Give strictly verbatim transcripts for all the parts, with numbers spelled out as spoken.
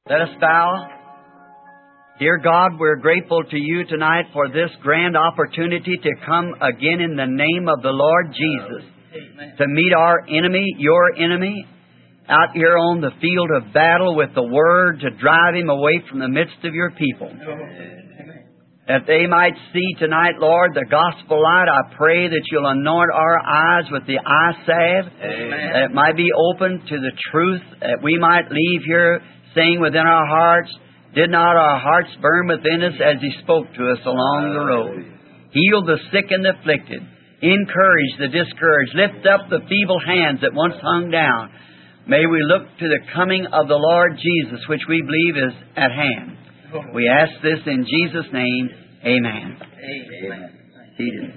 Let us bow. Dear God, we're grateful to You tonight for this grand opportunity to come again in the name of the Lord Jesus, to meet our enemy, Your enemy, out here on the field of battle with the Word to drive him away from the midst of Your people. That they might see tonight, Lord, the gospel light. I pray that You'll anoint our eyes with the eye salve, Amen. That it might be open to the truth, that we might leave here saying within our hearts, did not our hearts burn within us as He spoke to us along the road? Heal the sick and the afflicted. Encourage the discouraged. Lift up the feeble hands that once hung down. May we look to the coming of the Lord Jesus, which we believe is at hand. We ask this in Jesus' name. Amen. Amen. Seated.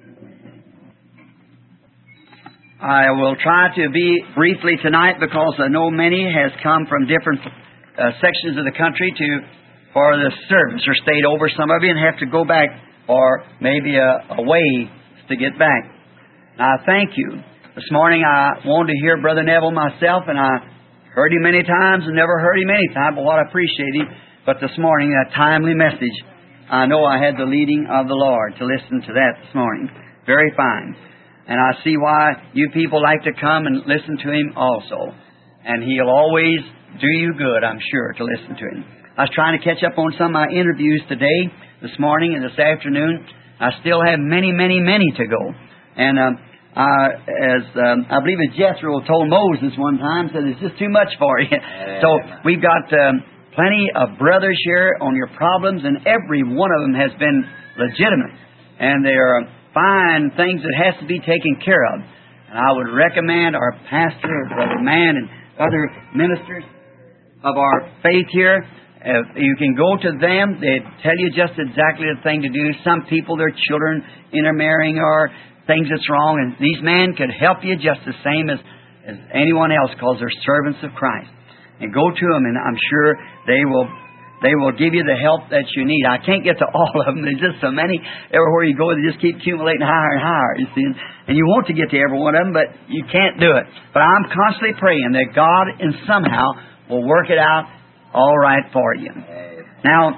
I will try to be briefly tonight because I know many has come from different uh, sections of the country to for the service or stayed over. Some of you and have to go back or maybe a, a way to get back. Now, I thank you. This morning I wanted to hear Brother Neville myself, and I heard him many times and never heard him any time, but what I appreciate him. But this morning, that timely message, I know I had the leading of the Lord to listen to that this morning. Very fine. And I see why you people like to come and listen to him also. And he'll always do you good, I'm sure, to listen to him. I was trying to catch up on some of my interviews today, this morning and this afternoon. I still have many, many, many to go. And um, uh, as um, I believe as Jethro told Moses one time, said, it's just too much for you. So we've got um, plenty of brothers here on your problems, and every one of them has been legitimate. And they are fine things that has to be taken care of. And I would recommend our pastor, Brother Mann, and other ministers of our faith here, if you can go to them, they tell you just exactly the thing to do. Some people, their children intermarrying or things that's wrong, and these men could help you just the same as, as anyone else, because they're servants of Christ. And go to them, and I'm sure they will they will give you the help that you need. I can't get to all of them. There's just so many. Everywhere you go, they just keep accumulating higher and higher, you see. And you want to get to every one of them, but you can't do it. But I'm constantly praying that God, in somehow, will work it out all right for you. Now,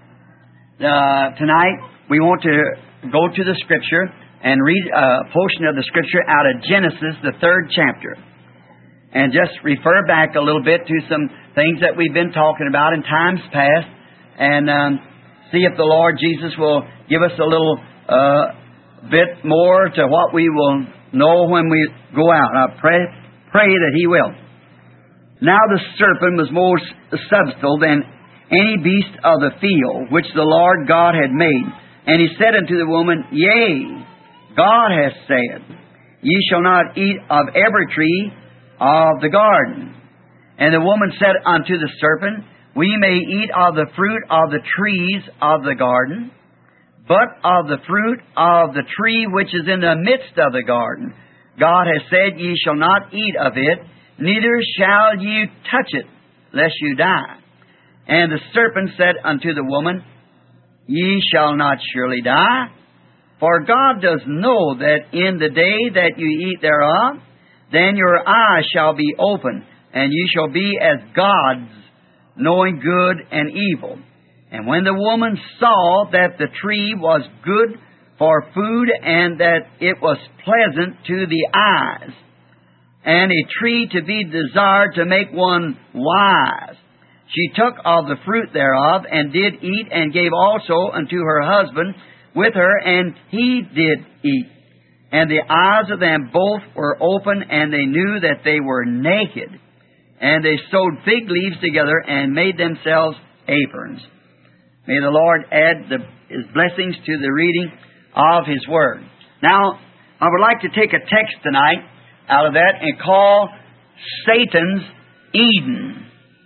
uh, tonight, we want to go to the Scripture and read a portion of the Scripture out of Genesis, the third chapter. And just refer back a little bit to some things that we've been talking about in times past, and um, see if the Lord Jesus will give us a little uh, bit more to what we will know when we go out. I pray, pray that He will. Now the serpent was more subtle than any beast of the field, which the Lord God had made. And he said unto the woman, Yea, God hath said, Ye shall not eat of every tree of the garden. And the woman said unto the serpent, We may eat of the fruit of the trees of the garden, but of the fruit of the tree which is in the midst of the garden, God hath said, Ye shall not eat of it, neither shall ye touch it, lest you die. And the serpent said unto the woman, Ye shall not surely die, for God does know that in the day that you eat thereof, then your eyes shall be open, and ye shall be as gods, knowing good and evil. And when the woman saw that the tree was good for food, and that it was pleasant to the eyes, and a tree to be desired to make one wise, she took of the fruit thereof, and did eat, and gave also unto her husband with her, and he did eat. And the eyes of them both were open, and they knew that they were naked. And they sewed fig leaves together, and made themselves aprons. May the Lord add the, His blessings to the reading of His Word. Now, I would like to take a text tonight out of that and call Satan's Eden.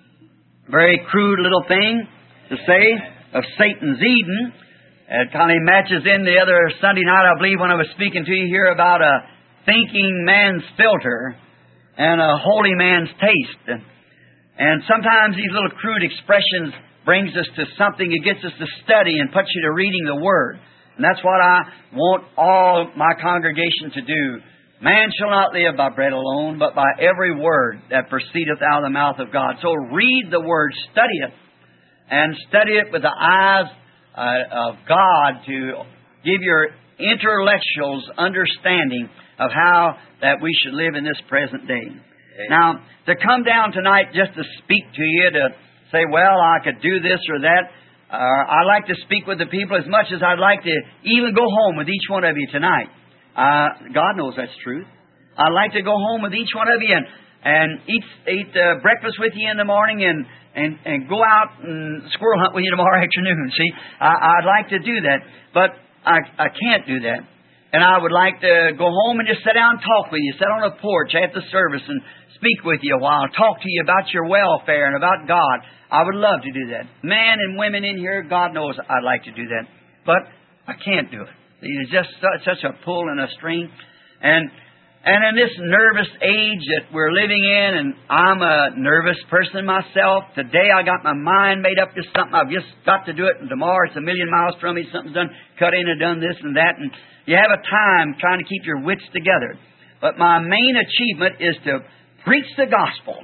Very crude little thing to say of Satan's Eden. It kind of matches in the other Sunday night, I believe, when I was speaking to you here about a thinking man's filter and a holy man's taste. And sometimes these little crude expressions brings us to something. It gets us to study and puts you to reading the Word. And that's what I want all my congregation to do Man shall not live by bread alone, but by every word that proceedeth out of the mouth of God. So read the Word, study it, and study it with the eyes uh, of God to give your intellectuals understanding of how that we should live in this present day. Amen. Now, to come down tonight just to speak to you, to say, well, I could do this or that, uh, I like to speak with the people as much as I'd like to even go home with each one of you tonight. Uh, God knows that's truth. I'd like to go home with each one of you and, and eat, eat uh, breakfast with you in the morning and, and, and go out and squirrel hunt with you tomorrow afternoon. See, I, I'd like to do that, but I, I can't do that. And I would like to go home and just sit down and talk with you, sit on a porch at the service and speak with you a while, talk to you about your welfare and about God. I would love to do that. Men and women in here, God knows I'd like to do that, but I can't do it. It's just such a pull and a string. And and in this nervous age that we're living in, and I'm a nervous person myself, today I got my mind made up to something. I've just got to do it, and tomorrow it's a million miles from me. Something's done, cut in and done this and that. And you have a time trying to keep your wits together. But my main achievement is to preach the gospel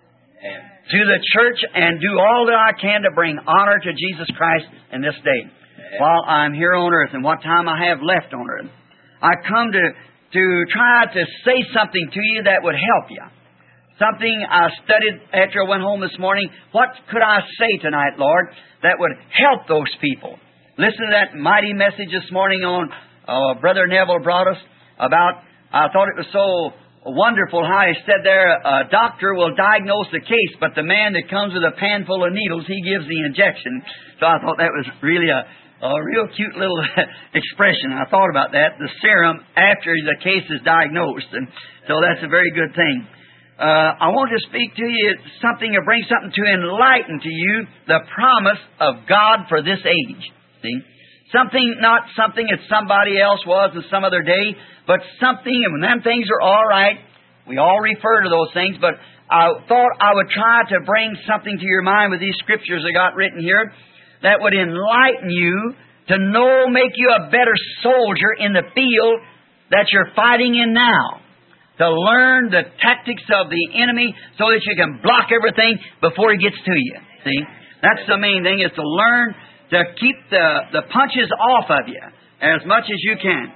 to the church and do all that I can to bring honor to Jesus Christ in this day while I'm here on earth and what time I have left on earth. I come to, to try to say something to you that would help you. Something I studied after I went home this morning. What could I say tonight, Lord, that would help those people? Listen to that mighty message this morning on uh, Brother Neville brought us about, I thought it was so wonderful how he said there, a doctor will diagnose the case, but the man that comes with a pan full of needles, he gives the injection. So I thought that was really a A real cute little expression. I thought about that. The serum after the case is diagnosed. And so that's a very good thing. Uh, I want to speak to you something or bring something to enlighten to you the promise of God for this age. See? Something, not something that somebody else was in some other day, but something, and when them things are all right, we all refer to those things, but I thought I would try to bring something to your mind with these scriptures I got written here that would enlighten you to know, make you a better soldier in the field that you're fighting in now. To learn the tactics of the enemy so that you can block everything before he gets to you. See? That's the main thing, is to learn to keep the, the punches off of you as much as you can.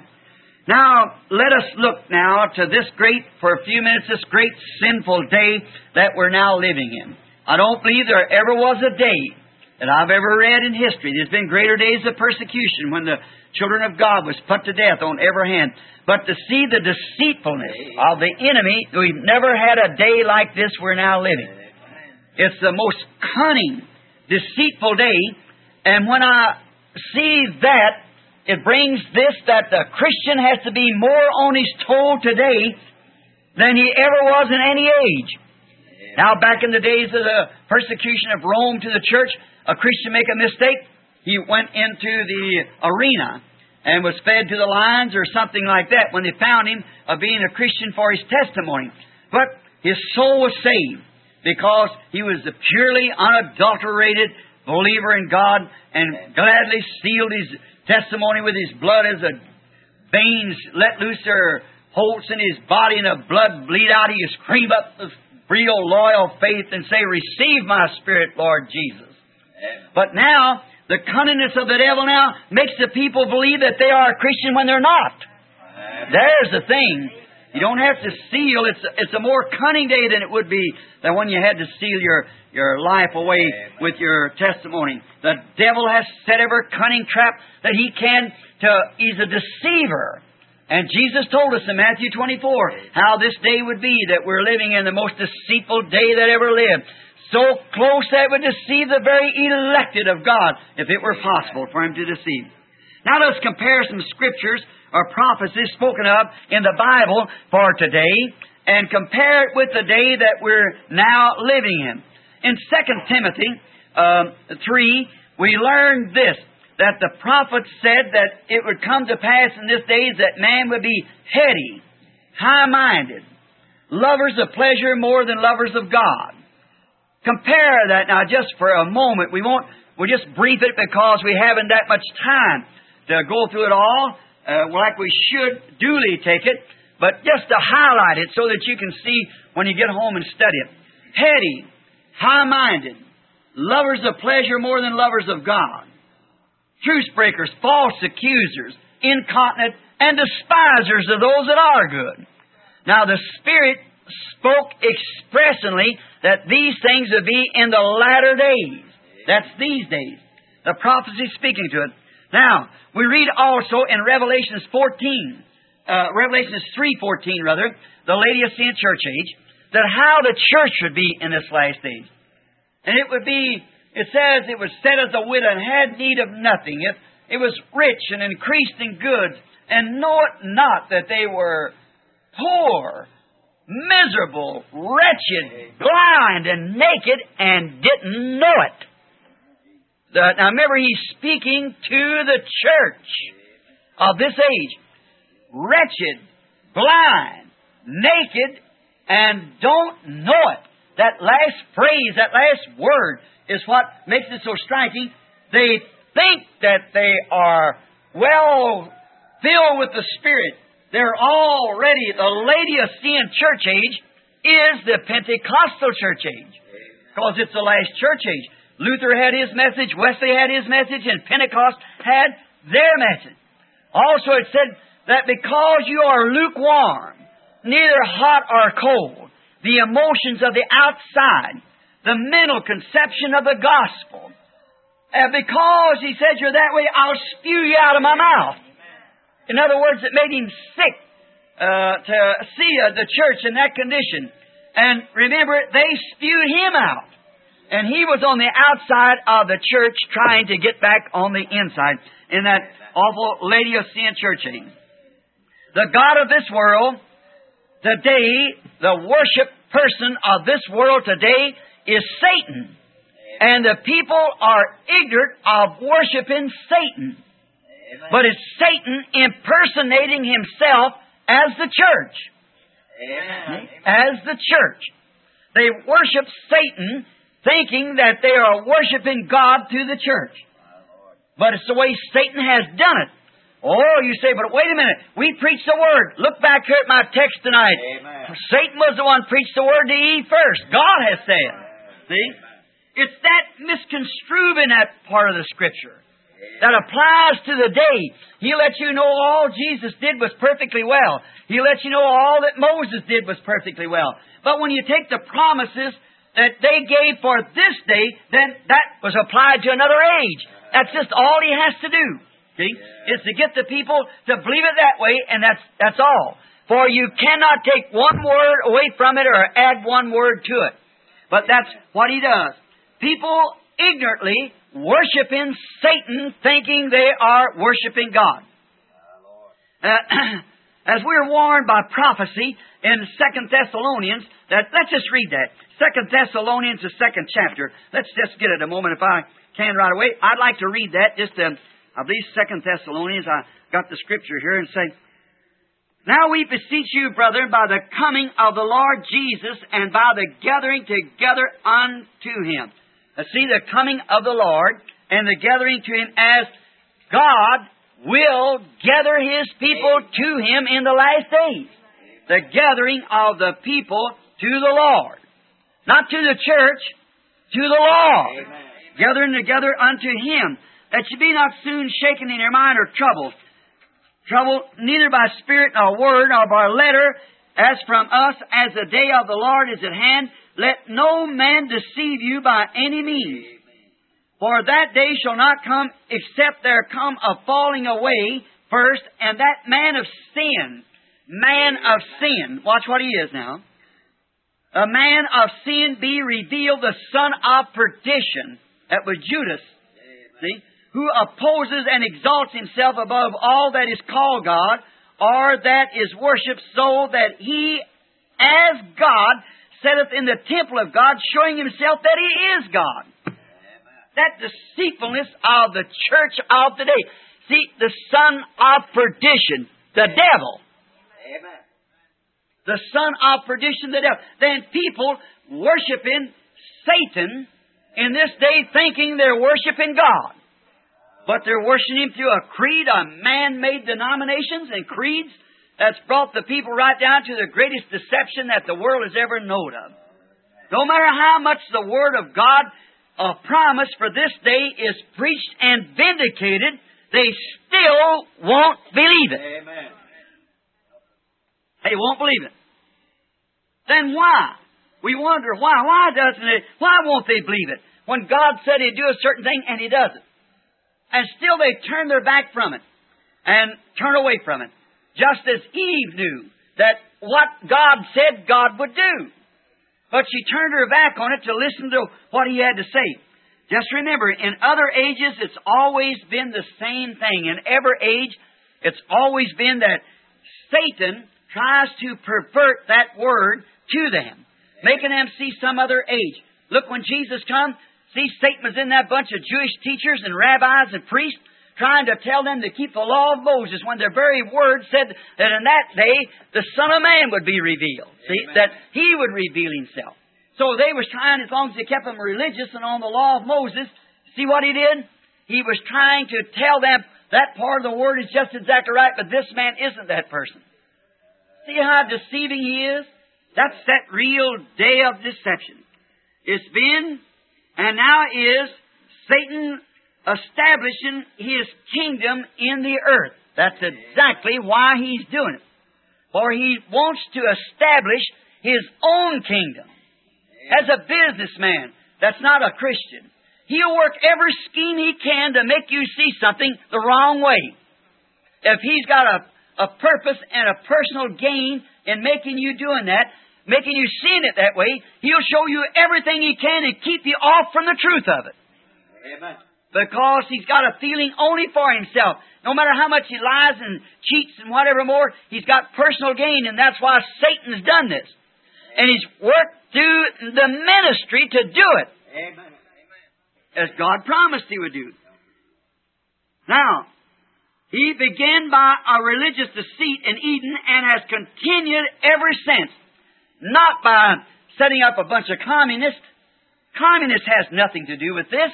Now, let us look now to this great, for a few minutes, this great sinful day that we're now living in. I don't believe there ever was a day that I've ever read in history. There's been greater days of persecution when the children of God was put to death on every hand. But to see the deceitfulness of the enemy, we've never had a day like this we're now living. It's the most cunning, deceitful day. And when I see that, it brings this, that the Christian has to be more on his toe today than he ever was in any age. Now, back in the days of the persecution of Rome to the church, a Christian make a mistake, he went into the arena and was fed to the lions or something like that when they found him of being a Christian for his testimony. But his soul was saved because he was a purely unadulterated believer in God and gladly sealed his testimony with his blood as the veins let loose their holds in his body and the blood bleed out. He scream up with real loyal faith and say, "Receive my spirit, Lord Jesus." But now, the cunningness of the devil now makes the people believe that they are a Christian when they're not. There's the thing. You don't have to seal. It's a, it's a more cunning day than it would be than when you had to seal your, your life away with your testimony. The devil has set every cunning trap that he can to, he's a deceiver. And Jesus told us in Matthew twenty-four how this day would be, that we're living in the most deceitful day that ever lived. So close that it would deceive the very elected of God, if it were possible for him to deceive. Now let's compare some scriptures or prophecies spoken of in the Bible for today and compare it with the day that we're now living in. In Second Timothy um, three, we learn this, that the prophet said that it would come to pass in this days that man would be heady, high-minded, lovers of pleasure more than lovers of God. Compare that now just for a moment. We won't, we'll just brief it because we haven't that much time to go through it all uh, like we should duly take it. but just to highlight it so that you can see when you get home and study it. Heady, high-minded, lovers of pleasure more than lovers of God, truce breakers, false accusers, incontinent, and despisers of those that are good. Now the Spirit spoke expressly that these things would be in the latter days. That's these days. The prophecy speaking to it. Now, we read also in Revelations fourteen, uh, Revelations three fourteen rather, the Laodicean church age, that how the church would be in this last days. And it would be, it says, it was set as a widow and had need of nothing. It, it was rich and increased in goods, and knoweth not that they were poor, miserable, wretched, blind, and naked, and didn't know it. The, now remember, he's speaking to the church of this age. Wretched, blind, naked, and don't know it. That last phrase, that last word, is what makes it so striking. They think that they are well filled with the Spirit. They're already, the Laodicean church age is the Pentecostal church age, because it's the last church age. Luther had his message, Wesley had his message, and Pentecost had their message. Also it said that because you are lukewarm, neither hot or cold, the emotions of the outside, the mental conception of the gospel, and because, he said, you're that way, I'll spew you out of my mouth. In other words, it made him sick uh, to see uh, the church in that condition. And remember, they spewed him out. And he was on the outside of the church trying to get back on the inside in that awful Laodicean church age. The God of this world today, the worship person of this world today is Satan. And the people are ignorant of worshiping Satan. But it's Satan impersonating himself as the church. Amen. As the church. They worship Satan thinking that they are worshiping God through the church. But it's the way Satan has done it. Oh, you say, but wait a minute. We preach the Word. Look back here at my text tonight. Amen. Satan was the one who preached the Word to Eve first. God has said. See? It's that misconstrued in that part of the Scripture that applies to the day. He lets you know all Jesus did was perfectly well. He lets you know all that Moses did was perfectly well. But when you take the promises that they gave for this day, then that was applied to another age. That's just all he has to do. See? Is to get the people to believe it that way, and that's that's all. For you cannot take one word away from it or add one word to it. But that's what he does. People ignorantly worshiping Satan, thinking they are worshiping God. Uh, as we're warned by prophecy in Second Thessalonians, that let's just read that. Second Thessalonians, the second chapter. Let's just get it a moment if I can right away. I'd like to read that, just to, I believe Second Thessalonians, I got the scripture here and say, now we beseech you, brethren, by the coming of the Lord Jesus and by the gathering together unto Him. Now see, the coming of the Lord and the gathering to Him as God will gather His people to Him in the last days. The gathering of the people to the Lord. Not to the church, to the Lord. Amen. Gathering together unto Him, that ye be not soon shaken in your mind or troubled. Troubled neither by spirit nor word nor by letter, as from us, as the day of the Lord is at hand. Let no man deceive you by any means. For that day shall not come, except there come a falling away first, and that man of sin, man of sin, watch what he is now. A man of sin be revealed, the son of perdition. That was Judas. See? Who opposes and exalts himself above all that is called God, or that is worshipped, so that he, as God, sitteth in the temple of God, showing himself that he is God. That deceitfulness of the church of today. See, the son of perdition, the devil. Amen. The son of perdition, the devil. Then people worshiping Satan in this day thinking they're worshiping God. But they're worshiping Him through a creed, a man-made denominations and creeds, that's brought the people right down to the greatest deception that the world has ever known of. No matter how much the Word of God, a promise for this day, is preached and vindicated, they still won't believe it. Amen. They won't believe it. Then why? We wonder why. Why doesn't it? Why won't they believe it? When God said He'd do a certain thing and He doesn't. And still they turn their back from it and turn away from it. Just as Eve knew that what God said God would do. But she turned her back on it to listen to what He had to say. Just remember, in other ages, it's always been the same thing. In every age, it's always been that Satan tries to pervert that Word to them, making them see some other age. Look, when Jesus come, see, Satan was in that bunch of Jewish teachers and rabbis and priests, trying to tell them to keep the law of Moses, when their very Word said that in that day the Son of Man would be revealed. See, Amen. that He would reveal Himself. So they was trying, as long as they kept them religious and on the law of Moses, see what He did? He was trying to tell them that part of the Word is just exactly right, but this man isn't that person. See how deceiving he is? That's that real day of deception. It's been, and now is, Satan establishing his kingdom in the earth. That's exactly why he's doing it. For he wants to establish his own kingdom. As a businessman that's not a Christian, he'll work every scheme he can to make you see something the wrong way. If he's got a, a purpose and a personal gain in making you doing that, making you seeing it that way, he'll show you everything he can and keep you off from the truth of it. Amen. Because he's got a feeling only for himself. No matter how much he lies and cheats and whatever more, he's got personal gain, and that's why Satan's done this. And he's worked through the ministry to do it. Amen. As God promised He would do. Now, he began by a religious deceit in Eden and has continued ever since. Not by setting up a bunch of communists. Communists has nothing to do with this.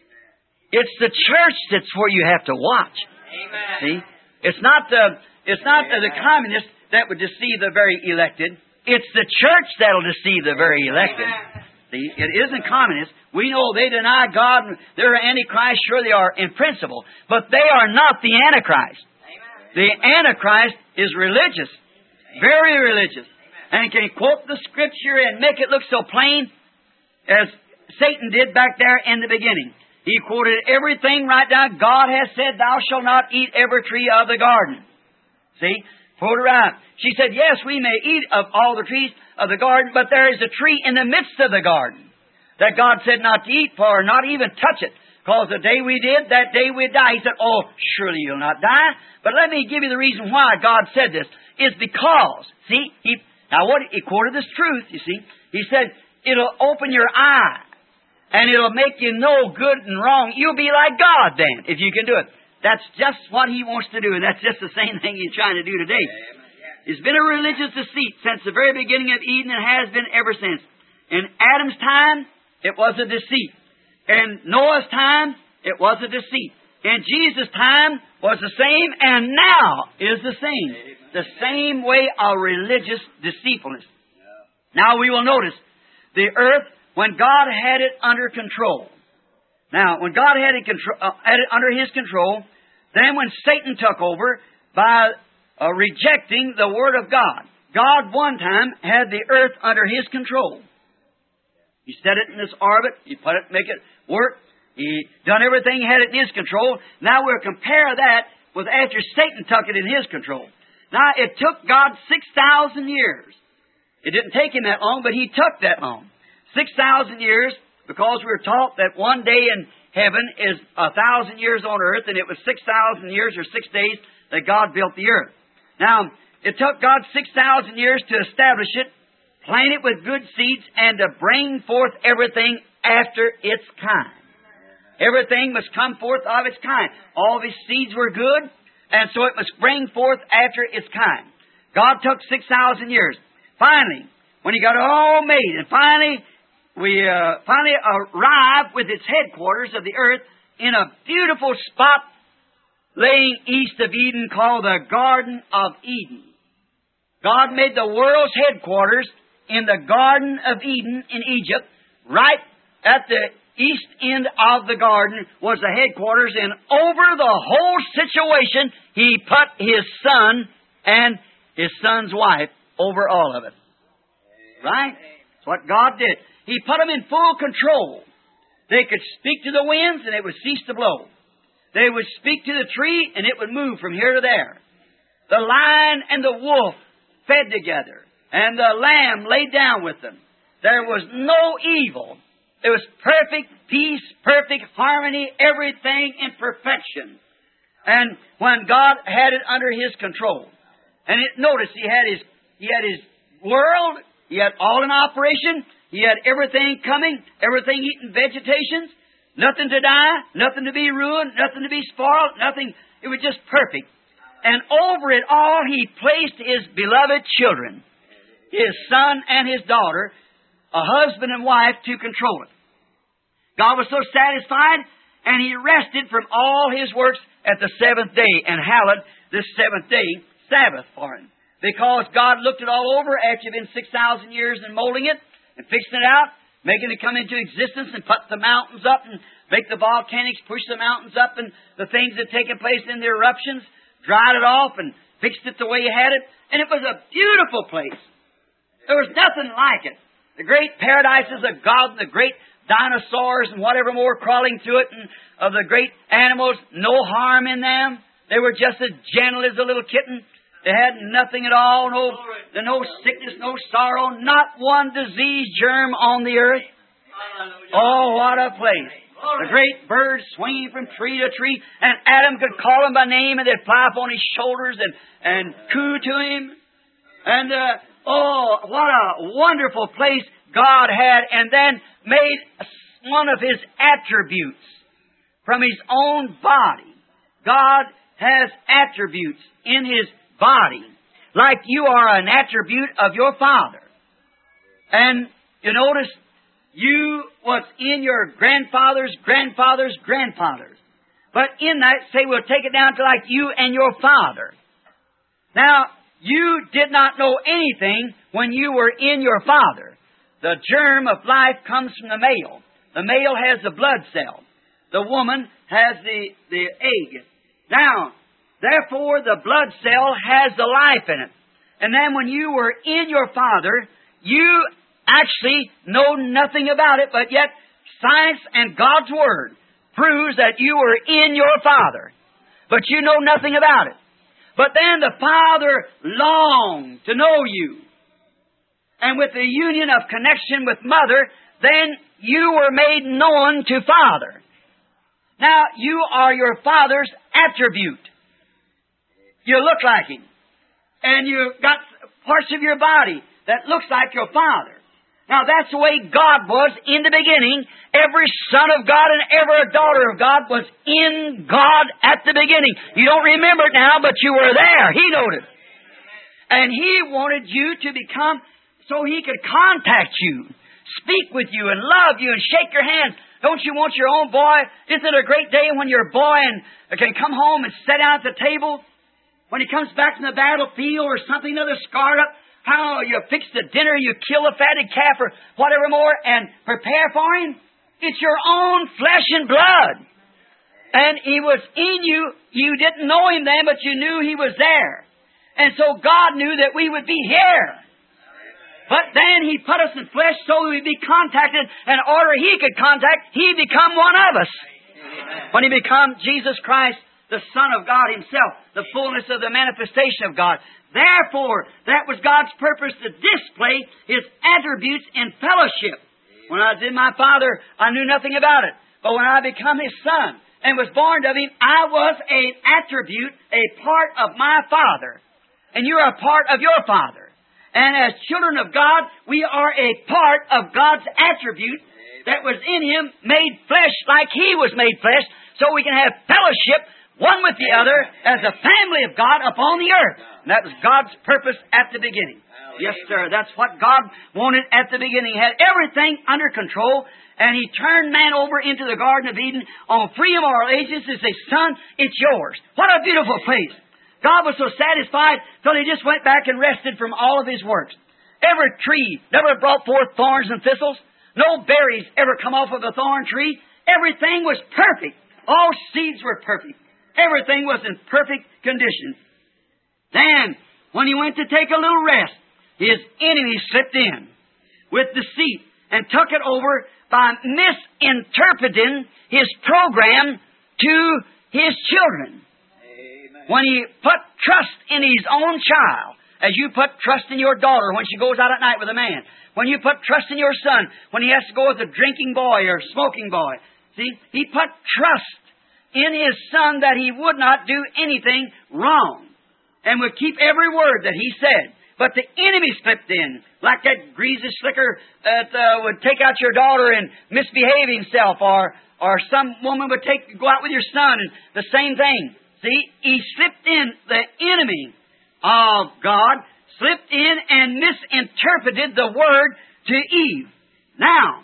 It's the church that's where you have to watch. Amen. See? It's not the it's not the, the communists that would deceive the very elected. It's the church that'll deceive the very elected. See? It isn't communists. We know they deny God. They're Antichrist. Sure they are in principle. But they are not the Antichrist. The Antichrist is religious. Very religious. And can quote the Scripture and make it look so plain as Satan did back there in the beginning. He quoted everything right down. God has said, thou shalt not eat every tree of the garden. See? Quote her out. She said, yes, we may eat of all the trees of the garden, but there is a tree in the midst of the garden that God said not to eat for, not even touch it. Because the day we did, that day we'd die. He said, oh, surely you'll not die. But let me give you the reason why God said this. It's because, see, he, now what, he quoted this truth, you see. He said, it'll open your eye. And it'll make you know good and wrong. You'll be like God then, if you can do it. That's just what He wants to do, and that's just the same thing He's trying to do today. It's been a religious deceit since the very beginning of Eden and has been ever since. In Adam's time, it was a deceit. In Noah's time, it was a deceit. In Jesus' time, was the same, and now is the same. The same way of religious deceitfulness. Now we will notice the earth, when God had it under control. Now, when God had it, control, uh, had it under His control, then when Satan took over by uh, rejecting the Word of God, God one time had the earth under His control. He set it in this orbit. He put it, make it work. He done everything, had it in His control. Now we'll compare that with after Satan took it in His control. Now, it took God six thousand years. It didn't take Him that long, but He took that long. six thousand years, because we were taught that one day in heaven is a thousand years on earth, and it was six thousand years or six days that God built the earth. Now, it took God six thousand years to establish it, plant it with good seeds, and to bring forth everything after its kind. Everything must come forth of its kind. All of His seeds were good, and so it must bring forth after its kind. God took six thousand years. Finally, when He got it all made, and finally, we uh, finally arrived with its headquarters of the earth in a beautiful spot laying east of Eden called the Garden of Eden. God made the world's headquarters in the Garden of Eden in Egypt. Right at the east end of the garden was the headquarters, and over the whole situation, He put His Son and His Son's wife over all of it. Right? That's what God did. He put them in full control. They could speak to the winds, and it would cease to blow. They would speak to the tree, and it would move from here to there. The lion and the wolf fed together, and the lamb laid down with them. There was no evil. It was perfect peace, perfect harmony, everything in perfection. And when God had it under His control, and it, notice He had His He had His world, He had all in operation, He had everything coming, everything eating vegetations, nothing to die, nothing to be ruined, nothing to be spoiled, nothing. It was just perfect. And over it all, He placed His beloved children, His son and His daughter, a husband and wife, to control it. God was so satisfied, and He rested from all His works at the seventh day, and hallowed this seventh day Sabbath for Him. Because God looked it all over after you've been six thousand years in molding it, and fixing it out, making it come into existence, and put the mountains up, and make the volcanics push the mountains up, and the things that had taken place in the eruptions, dried it off, and fixed it the way He had it. And it was a beautiful place. There was nothing like it. The great paradises of God, and the great dinosaurs and whatever more crawling through it, and of the great animals, no harm in them. They were just as gentle as a little kitten. They had nothing at all, no, no sickness, no sorrow, not one disease germ on the earth. Oh, what a place. The great birds swinging from tree to tree, and Adam could call them by name, and they'd fly up on his shoulders and, and coo to him. And, uh, oh, what a wonderful place God had, and then made one of His attributes from His own body. God has attributes in His body, like you are an attribute of your Father. And you notice, you was in your grandfather's grandfather's grandfathers. But in that, say, we'll take it down to like you and your Father. Now, you did not know anything when you were in your Father. The germ of life comes from the male. The male has the blood cell. The woman has the, the egg. Now, therefore, the blood cell has the life in it. And then when you were in your Father, you actually know nothing about it, but yet science and God's Word proves that you were in your Father. But you know nothing about it. But then the Father longed to know you. And with the union of connection with Mother, then you were made known to Father. Now, you are your Father's attribute. You look like Him. And you've got parts of your body that looks like your Father. Now, that's the way God was in the beginning. Every son of God and every daughter of God was in God at the beginning. You don't remember it now, but you were there. He knowed it. And He wanted you to become, so He could contact you, speak with you, and love you, and shake your hands. Don't you want your own boy? Isn't it a great day when your boy and can come home and sit down at the table? When he comes back from the battlefield or something, another scarred up, how you fix the dinner, you kill a fatted calf or whatever more, and prepare for him? It's your own flesh and blood. And He was in you. You didn't know Him then, but you knew He was there. And so God knew that we would be here. But then He put us in flesh so we'd be contacted. And in order He could contact, He become one of us. Amen. When He become Jesus Christ, the Son of God Himself, the fullness of the manifestation of God. Therefore, that was God's purpose, to display His attributes in fellowship. When I was in my Father, I knew nothing about it. But when I become His Son and was born of Him, I was an attribute, a part of my Father. And you're a part of your Father. And as children of God, we are a part of God's attribute that was in Him, made flesh like He was made flesh, so we can have fellowship one with the other as a family of God upon the earth. And that was God's purpose at the beginning. Yes, sir. That's what God wanted at the beginning. He had everything under control, and He turned man over into the Garden of Eden on free moral agency to say, son, it's yours. What a beautiful place. God was so satisfied till He just went back and rested from all of His works. Every tree never brought forth thorns and thistles. No berries ever come off of a thorn tree. Everything was perfect. All seeds were perfect. Everything was in perfect condition. Then, when He went to take a little rest, His enemy slipped in with deceit and took it over by misinterpreting His program to His children. Amen. When He put trust in His own child, as you put trust in your daughter when she goes out at night with a man, when you put trust in your son when he has to go with a drinking boy or smoking boy, see, He put trust in His son that he would not do anything wrong and would keep every word that He said. But the enemy slipped in, like that greasy slicker that uh, would take out your daughter and misbehave himself, or or some woman would take go out with your son, and the same thing. See, he slipped in, the enemy of God slipped in and misinterpreted the word to Eve. Now,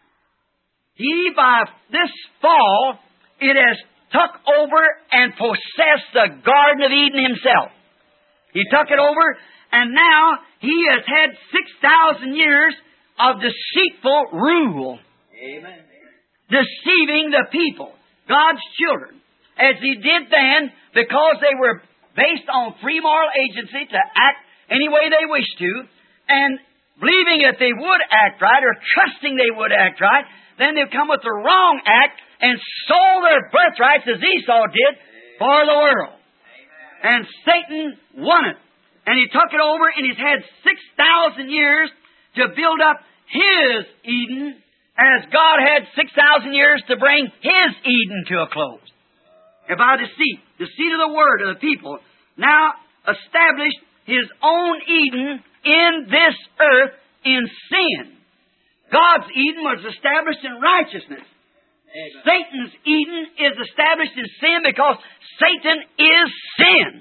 he, by this fall, it has took over and possessed the Garden of Eden himself. He took it over, and now he has had six thousand years of deceitful rule. Amen. Deceiving the people, God's children, as he did then, because they were based on free moral agency to act any way they wished to, and believing that they would act right, or trusting they would act right, then they've come with the wrong act and sold their birthrights, as Esau did, for the world. And Satan won it. And he took it over, and he's had six thousand years to build up his Eden, as God had six thousand years to bring His Eden to a close. And by deceit, deceit of the word of the people, now established His own Eden in this earth in sin. God's Eden was established in righteousness. Amen. Satan's Eden is established in sin because Satan is sin.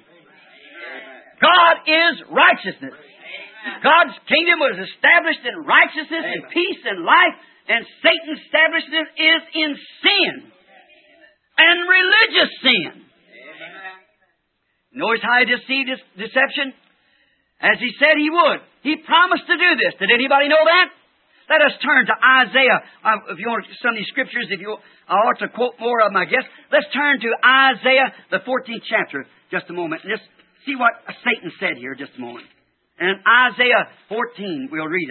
God is righteousness. God's kingdom was established in righteousness and peace and life, and Satan's establishment is in sin and religious sin. Notice how he deceived his deception? As he said he would. He promised to do this. Did anybody know that? Let us turn to Isaiah. Uh, if you want some of these scriptures, if you, I ought to quote more of them, I guess. Let's turn to Isaiah, the fourteenth chapter, just a moment. And just see what Satan said here, just a moment. And Isaiah fourteen, we'll read it.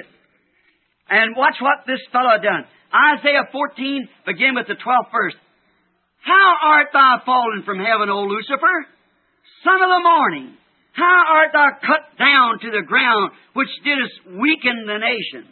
And watch what this fellow done. Isaiah fourteen, begin with the twelfth verse. How art thou fallen from heaven, O Lucifer, son of the morning? How art thou cut down to the ground, which didst weaken the nations?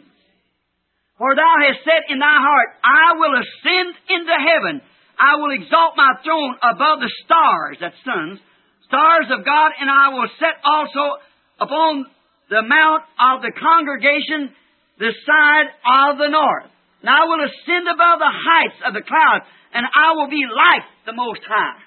For thou hast said in thy heart, I will ascend into heaven. I will exalt my throne above the stars, that's suns, stars of God, and I will set also upon the mount of the congregation, the side of the north. And I will ascend above the heights of the clouds, and I will be like the Most High.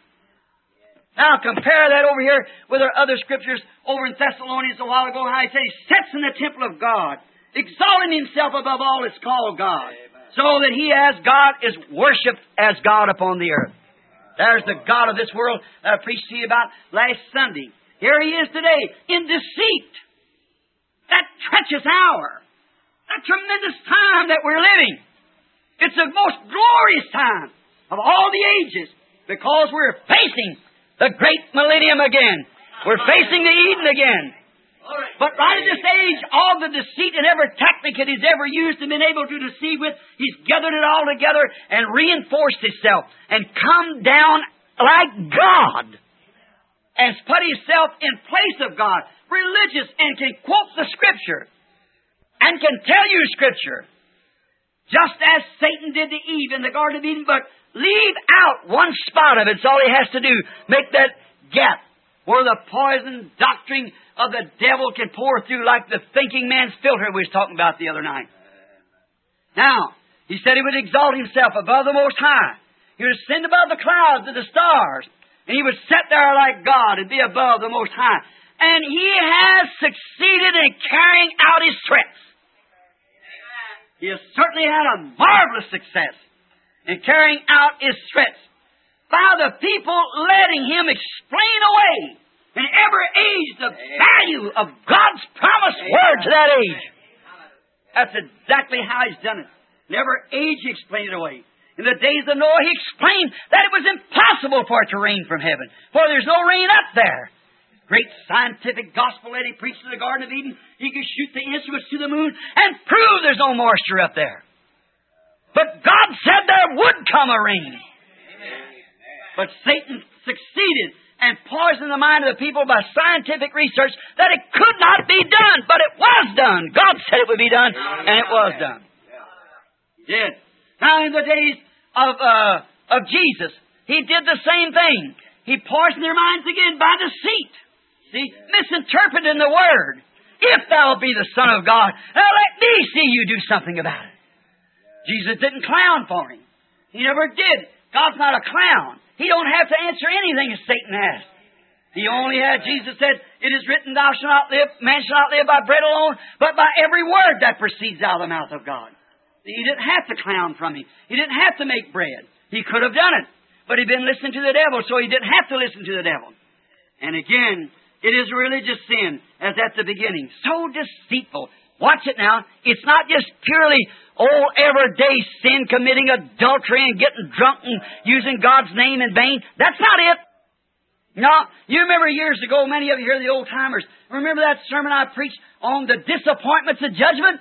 Now compare that over here with our other scriptures over in Thessalonians a while ago, how he said he sits in the temple of God, exalting himself above all that's called God, Amen. So that he as God is worshipped as God upon the earth. There's the God of this world that I preached to you about last Sunday. Here he is today in deceit. That treacherous hour. That tremendous time that we're living. It's the most glorious time of all the ages, because we're facing the great millennium again. We're facing the Eden again. But right at this age, all the deceit and every tactic that he's ever used and been able to deceive with, he's gathered it all together and reinforced himself and come down like God and put himself in place of God, religious, and can quote the Scripture and can tell you Scripture, just as Satan did to Eve in the Garden of Eden, but leave out one spot of it. It's all he has to do. Make that gap where the poison doctrine of the devil can pour through like the thinking man's filter we was talking about the other night. Now, he said he would exalt himself above the Most High. He would ascend above the clouds of the stars. And he would sit there like God and be above the Most High. And he has succeeded in carrying out his threats. He has certainly had a marvelous success in carrying out his threats by the people letting him explain away In every age, the value of God's promised Word to that age. That's exactly how He's done it. In every age, He explained it away. In the days of Noah, He explained that it was impossible for it to rain from heaven, for there's no rain up there. Great scientific gospel that He preached in the Garden of Eden. He could shoot the instruments to the moon and prove there's no moisture up there. But God said there would come a rain. But Satan succeeded and poisoned the mind of the people by scientific research that it could not be done. But it was done. God said it would be done, and it was done. He did. Now in the days of, uh, of Jesus, He did the same thing. He poisoned their minds again by deceit. See, misinterpreting the Word. If thou be the Son of God, now let me see you do something about it. Jesus didn't clown for Him. He never did. God's not a clown. He don't have to answer anything as Satan asked. He only had, Jesus said, it is written, thou shalt not live, man shall not live by bread alone, but by every word that proceeds out of the mouth of God. He didn't have to clown from Him. He didn't have to make bread. He could have done it. But he'd been listening to the devil, so he didn't have to listen to the devil. And again, it is religious sin, as at the beginning. So deceitful. Watch it now. It's not just purely old everyday sin, committing adultery and getting drunk and using God's name in vain. That's not it. No, you remember years ago, many of you here, the old timers, remember that sermon I preached on the disappointments of judgment?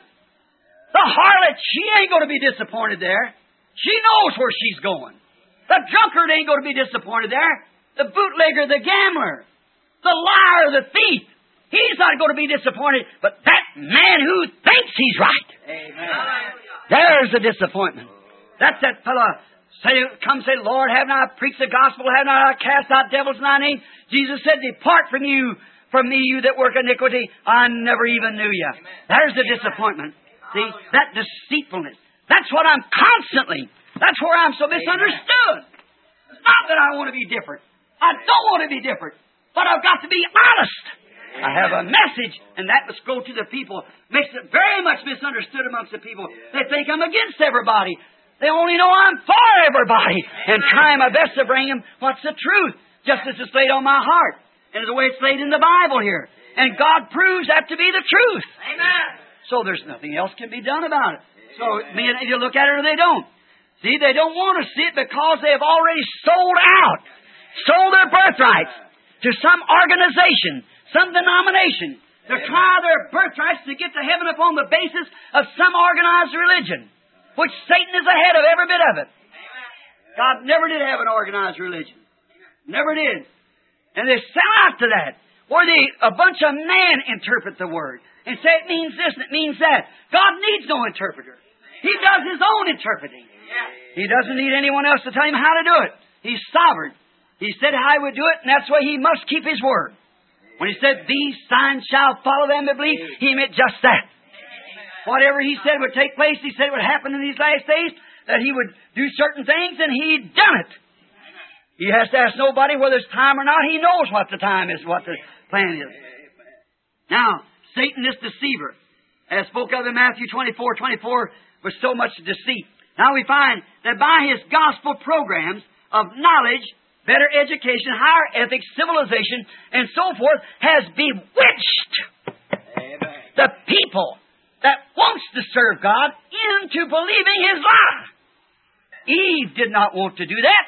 The harlot, she ain't going to be disappointed there. She knows where she's going. The drunkard ain't going to be disappointed there. The bootlegger, the gambler, the liar, the thief, he's not going to be disappointed. But that man who thinks he's right. Amen. There's the disappointment. That's that fellow. Say, come say, Lord, haven't I preached the gospel? Haven't I cast out devils in thy name? Jesus said, depart from you, from me, you that work iniquity. I never even knew you. Amen. There's the disappointment. See, that deceitfulness. That's what I'm constantly. That's where I'm so misunderstood. It's not that I want to be different. I don't want to be different. But I've got to be honest. I have a message, and that must go to the people. Makes it very much misunderstood amongst the people. They think I'm against everybody. They only know I'm for everybody. And trying my best to bring them what's the truth, just as it's laid on my heart. And the way it's laid in the Bible here. And God proves that to be the truth. Amen. So there's nothing else can be done about it. So you look at it or they don't. See, they don't want to see it because they have already sold out, sold their birthrights to some organization, some denomination, to try their birthrights to get to heaven upon the basis of some organized religion, which Satan is ahead of every bit of it. God never did have an organized religion. Never did. And they sell out to that, where they, a bunch of men interpret the Word and say it means this and it means that. God needs no interpreter. He does His own interpreting. He doesn't need anyone else to tell Him how to do it. He's sovereign. He said how He would do it, and that's why He must keep His word. When He said, these signs shall follow them that believe, He meant just that. Whatever He said would take place, He said it would happen in these last days, that He would do certain things, and He'd done it. He has to ask nobody whether it's time or not. He knows what the time is, what the plan is. Now, Satan, this deceiver, as spoke of in Matthew twenty-four twenty-four, was so much deceit. Now we find that by his gospel programs of knowledge, better education, higher ethics, civilization, and so forth, has bewitched Amen. The people that wants to serve God into believing His lie. Eve did not want to do that,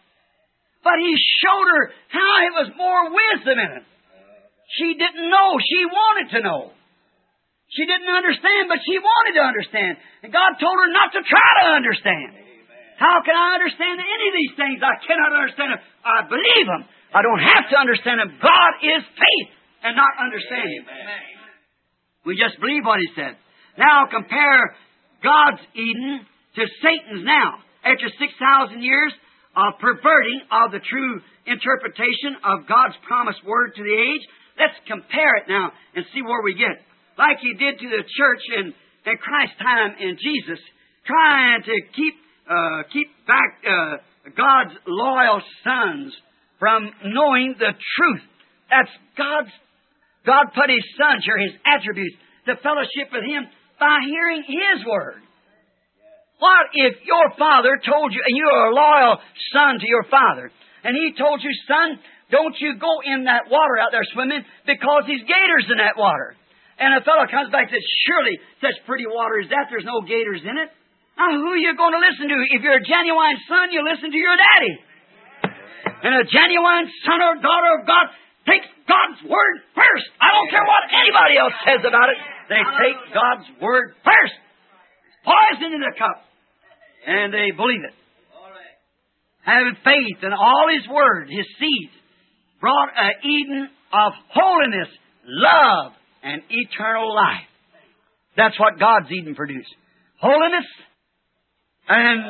but He showed her how it was more wisdom in it. She didn't know. She wanted to know. She didn't understand, but she wanted to understand. And God told her not to try to understand. Amen. How can I understand any of these things? I cannot understand them. I believe them. I don't have to understand them. God is faith and not understanding. Amen. We just believe what He said. Now compare God's Eden to Satan's now. After six thousand years of perverting of the true interpretation of God's promised Word to the age, let's compare it now and see where we get. Like He did to the church in, in Christ's time in Jesus, trying to keep uh, keep back uh, God's loyal sons from knowing the truth. That's God's. God put His sons here, His attributes, to fellowship with Him by hearing His Word. What if your father told you, and you are a loyal son to your father, and he told you, son, don't you go in that water out there swimming because there's gators in that water. And a fellow comes back and says, surely such pretty water as that, there's no gators in it. Now, who are you going to listen to? If you're a genuine son, you listen to your daddy. And a genuine son or daughter of God takes God's Word first. I don't care what anybody else says about it. They take God's Word first. It's poison in the cup. And they believe it. Having faith in all His Word, His seed, brought an Eden of holiness, love, and eternal life. That's what God's Eden produced. Holiness, and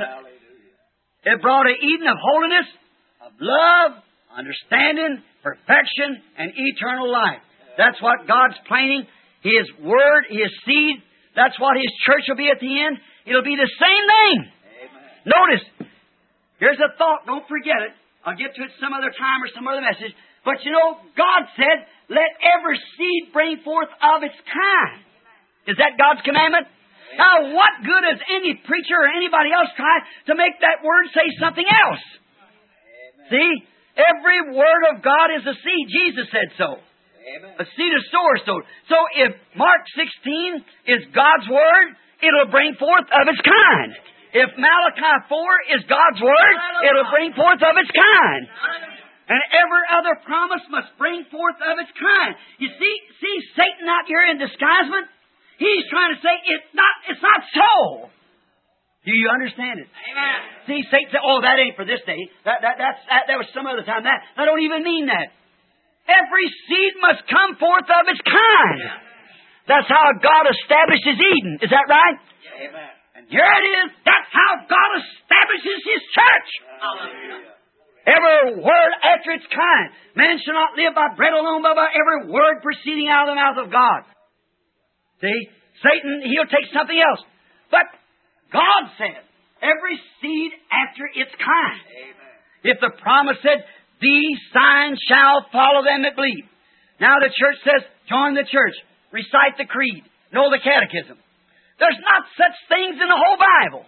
it brought an Eden of holiness, of love, understanding, perfection, and eternal life. That's what God's planning. His Word, His seed, that's what His church will be at the end. It'll be the same thing. Amen. Notice, here's a thought. Don't forget it. I'll get to it some other time or some other message. But you know, God said, let every seed bring forth of its kind. Is that God's commandment? Amen. Now, what good does any preacher or anybody else try to make that Word say something else? Amen. See? Every Word of God is a seed. Jesus said so. Amen. A seed of sower sowed. So if Mark sixteen is God's Word, it'll bring forth of its kind. If Malachi four is God's Word, it'll bring forth of its kind. And every other promise must bring forth of its kind. You see, see Satan out here in disguisement? He's trying to say it's not, it's not so. Do you understand it? Amen. See, Satan said, oh, that ain't for this day. That, that, that's, that, that was some other time. That, I don't even mean that. Every seed must come forth of its kind. That's how God establishes Eden. Is that right? Amen. And here it is. That's how God establishes His church. Hallelujah. Every word after its kind. Man shall not live by bread alone, but by every word proceeding out of the mouth of God. See? Satan, he'll take something else. But God said, every seed after its kind. Amen. If the promise said, these signs shall follow them that believe. Now the church says, join the church. Recite the creed. Know the catechism. There's not such things in the whole Bible.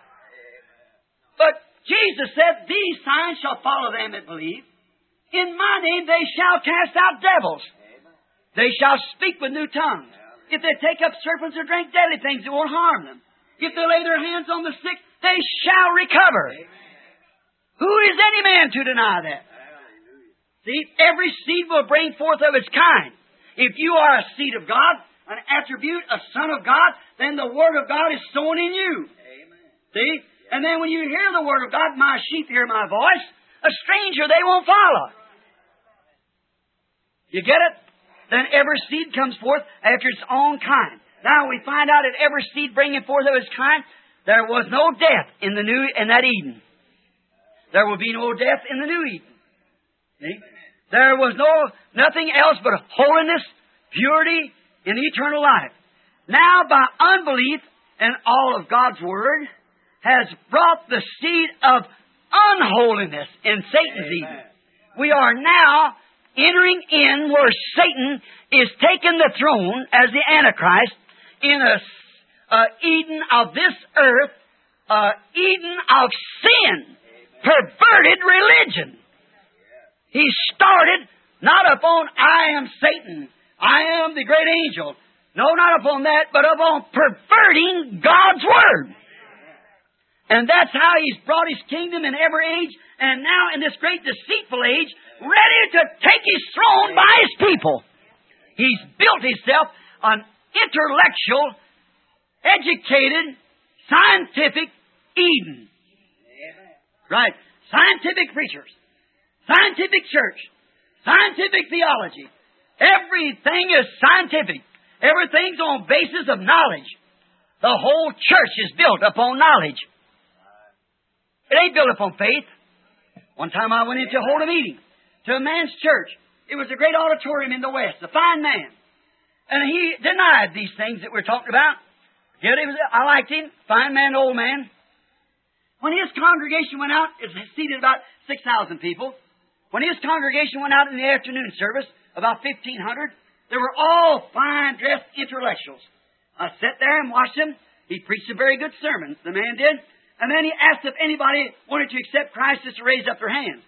But Jesus said, these signs shall follow them that believe. In my name they shall cast out devils. Amen. They shall speak with new tongues. Amen. If they take up serpents or drink deadly things, it won't harm them. If they lay their hands on the sick, they shall recover. Amen. Who is any man to deny that? Amen. See, every seed will bring forth of its kind. If you are a seed of God, an attribute, a son of God, then the Word of God is sown in you. Amen. See? And then when you hear the Word of God, my sheep hear my voice, a stranger they won't follow. You get it? Then every seed comes forth after its own kind. Now we find out that every seed bringing forth of its kind, there was no death in the new in that Eden. There will be no death in the new Eden. See? There was no nothing else but holiness, purity, and eternal life. Now by unbelief in all of God's Word, has brought the seed of unholiness in Satan's Eden. We are now entering in where Satan is taking the throne as the Antichrist in a, a Eden of this earth, a Eden of sin, perverted religion. He started not upon I am Satan, I am the great angel. No, not upon that, but upon perverting God's Word. And that's how He's brought His kingdom in every age, and now in this great deceitful age, ready to take His throne by His people. He's built Himself an intellectual, educated, scientific Eden. Right. Scientific preachers, scientific church, scientific theology. Everything is scientific. Everything's on basis of knowledge. The whole church is built upon knowledge. It ain't built upon faith. One time I went in to hold a meeting to a man's church. It was a great auditorium in the West, a fine man. And he denied these things that we're talking about. Yet it was, I liked him, fine man, old man. When his congregation went out, it seated about six thousand people. When his congregation went out in the afternoon service, about fifteen hundred, they were all fine dressed intellectuals. I sat there and watched him. He preached a very good sermon, the man did. And then he asked if anybody wanted to accept Christ just to raise up their hands.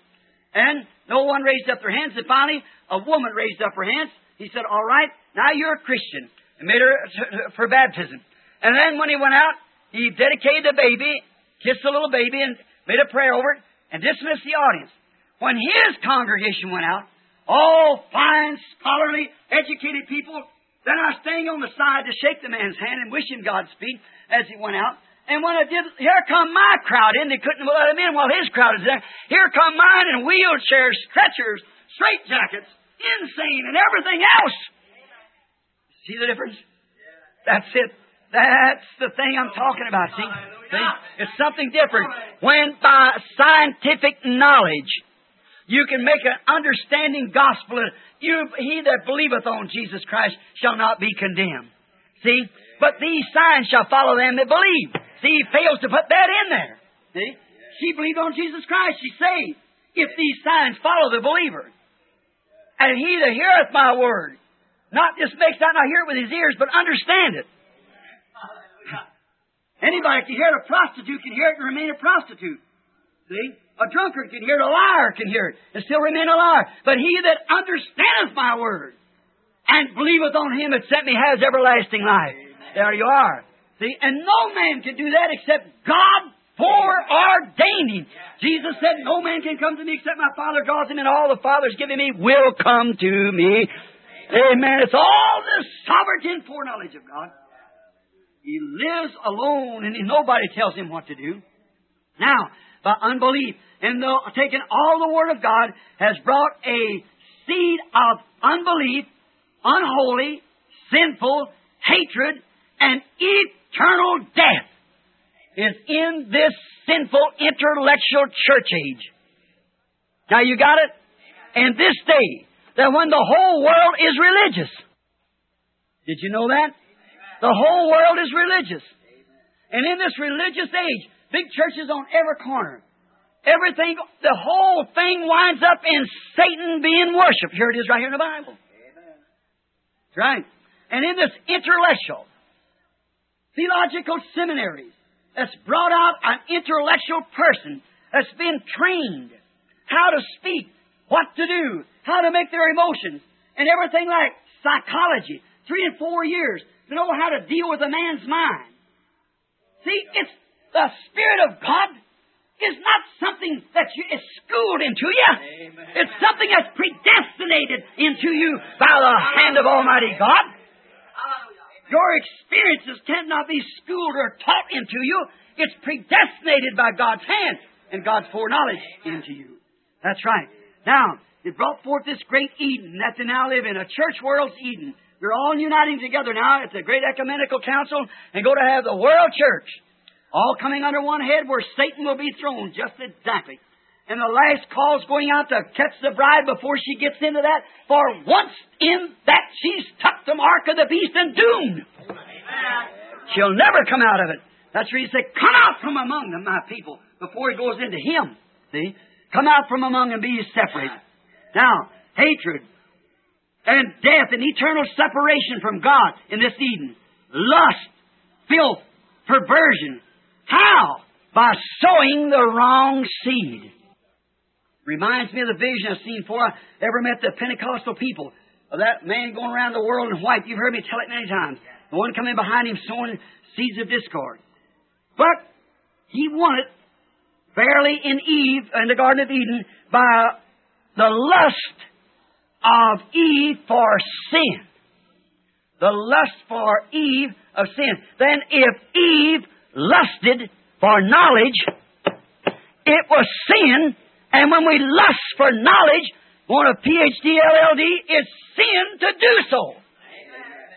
And no one raised up their hands. And finally, a woman raised up her hands. He said, all right, now you're a Christian. And made her for baptism. And then when he went out, he dedicated the baby, kissed the little baby, and made a prayer over it, and dismissed the audience. When his congregation went out, all fine, scholarly, educated people, then I was staying on the side to shake the man's hand and wish him Godspeed as he went out. And when I did, here come my crowd in. They couldn't let him in while his crowd was there. Here come mine in wheelchairs, stretchers, straitjackets, insane, and everything else. See the difference? That's it. That's the thing I'm talking about, see? see? It's something different. When by scientific knowledge you can make an understanding gospel, you, he that believeth on Jesus Christ shall not be condemned. See? But these signs shall follow them that believe. See, he fails to put that in there. See? She believed on Jesus Christ. She's saved. If these signs follow the believer. And he that heareth my word, not just makes not, not hear it with his ears, but understand it. Anybody can hear it. A prostitute can hear it and remain a prostitute. See? A drunkard can hear it. A liar can hear it and still remain a liar. But he that understandeth my word and believeth on him that sent me has everlasting life. Amen. There you are. See? And no man can do that except God foreordaining. Yeah. Jesus said, no man can come to me except my Father draws him, and all the Father's given me will come to me. Amen. It's all the sovereignty and foreknowledge of God. He lives alone, and nobody tells him what to do. Now, by unbelief, and the, taking all the Word of God, has brought a seed of unbelief, unholy, sinful, hatred, and eternal death is in this sinful intellectual church age. Now you got it? And this day, that when the whole world is religious. Did you know that? The whole world is religious. And in this religious age, big churches on every corner. Everything, the whole thing winds up in Satan being worshipped. Here it is right here in the Bible. That's right. And in this intellectual, theological seminaries, that's brought out an intellectual person that's been trained how to speak, what to do, how to make their emotions, and everything like psychology, three and four years to know how to deal with a man's mind. See, it's the Spirit of God is not something that you, is schooled into you. Amen. It's something that's predestinated into you by the hand of Almighty God. Your experiences cannot be schooled or taught into you. It's predestinated by God's hand and God's foreknowledge into you. That's right. Now, it brought forth this great Eden that they now live in, a church world's Eden. They're all uniting together now. It's a great ecumenical council and go to have the world church. All coming under one head where Satan will be thrown, just exactly. And the last call's going out to catch the bride before she gets into that. For once in that, she's tucked the mark of the beast and doomed. Amen. She'll never come out of it. That's where he said, come out from among them, my people, before he goes into him. See? Come out from among them and be separated. Now, hatred and death and eternal separation from God in this Eden. Lust, filth, perversion. How? By sowing the wrong seed. Reminds me of the vision I've seen before I ever met the Pentecostal people. Of that man going around the world in white. You've heard me tell it many times. The one coming behind him sowing seeds of discord. But he won it fairly in Eve, in the Garden of Eden, by the lust of Eve for sin. The lust for Eve of sin. Then if Eve lusted for knowledge, it was sin. And when we lust for knowledge, want a P H D, L L D, it's sin to do so. Amen.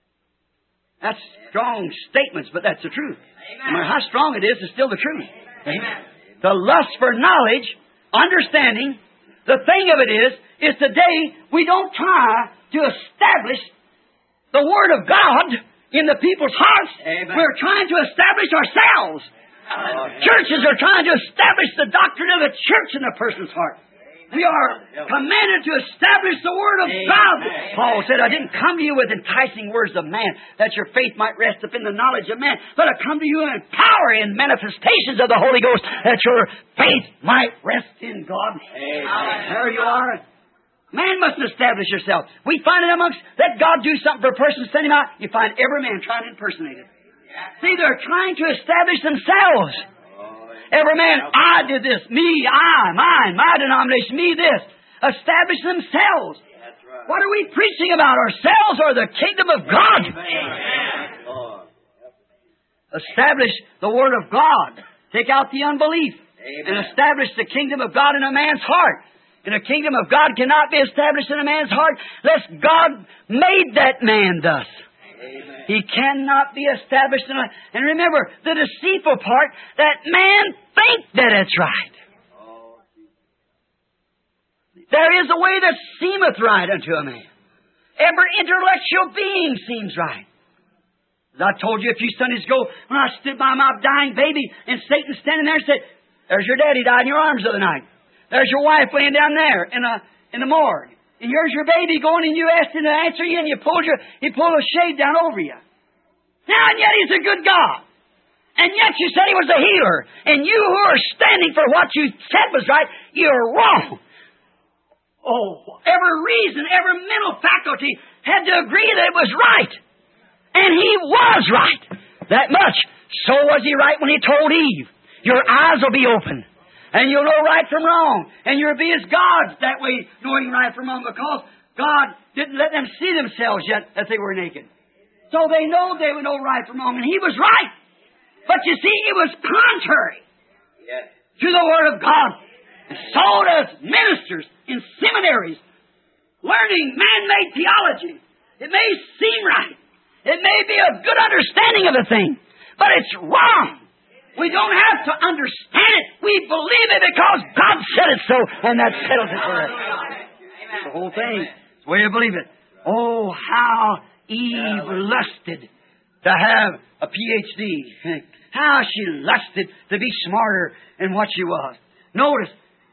That's strong statements, but that's the truth. Amen. No matter how strong it is, it's still the truth. Amen. The lust for knowledge, understanding, the thing of it is, is today we don't try to establish the Word of God in the people's hearts. Amen. We're trying to establish ourselves. Oh, churches are trying to establish the doctrine of the church in a person's heart. We are commanded to establish the Word of God. Paul said, I didn't come to you with enticing words of man, that your faith might rest up in the knowledge of man, but I come to you in power and manifestations of the Holy Ghost, that your faith might rest in God. Amen. There you are. Man must establish yourself. We find it amongst, let God do something for a person, send him out. You find every man trying to impersonate it. See, they're trying to establish themselves. Every man, I did this, me, I, mine, my denomination, me this. Establish themselves. Right. What are we preaching about, ourselves or the kingdom of God? Amen. Establish the Word of God. Take out the unbelief. Amen. And establish the kingdom of God in a man's heart. And the kingdom of God cannot be established in a man's heart unless God made that man thus. Amen. He cannot be established in a... And remember, the deceitful part, that man think that it's right. There is a way that seemeth right unto a man. Every intellectual being seems right. As I told you a few Sundays ago, when I stood by my dying baby, and Satan standing there and said, there's your daddy died in your arms the other night. There's your wife laying down there in, a, in the morgue. And here's your baby going, and you asked him to answer you, and you pulled your, he pulled a shade down over you. Now, and yet he's a good God. And yet you said he was a healer. And you who are standing for what you said was right, you're wrong. Oh, every reason, every mental faculty had to agree that it was right. And he was right. That much. So was he right when he told Eve, your eyes will be open. And you'll know right from wrong. And you'll be as gods that way, knowing right from wrong, because God didn't let them see themselves yet that they were naked. So they know they would know right from wrong. And he was right. But you see, it was contrary yes. to the Word of God. And so does ministers in seminaries learning man-made theology. It may seem right. It may be a good understanding of the thing. But it's wrong. We don't have to understand it. We believe it because God said it so, and that settles it for us. The whole thing. It's the way you believe it. Oh, how Eve lusted to have a P H D. How she lusted to be smarter than what she was. Notice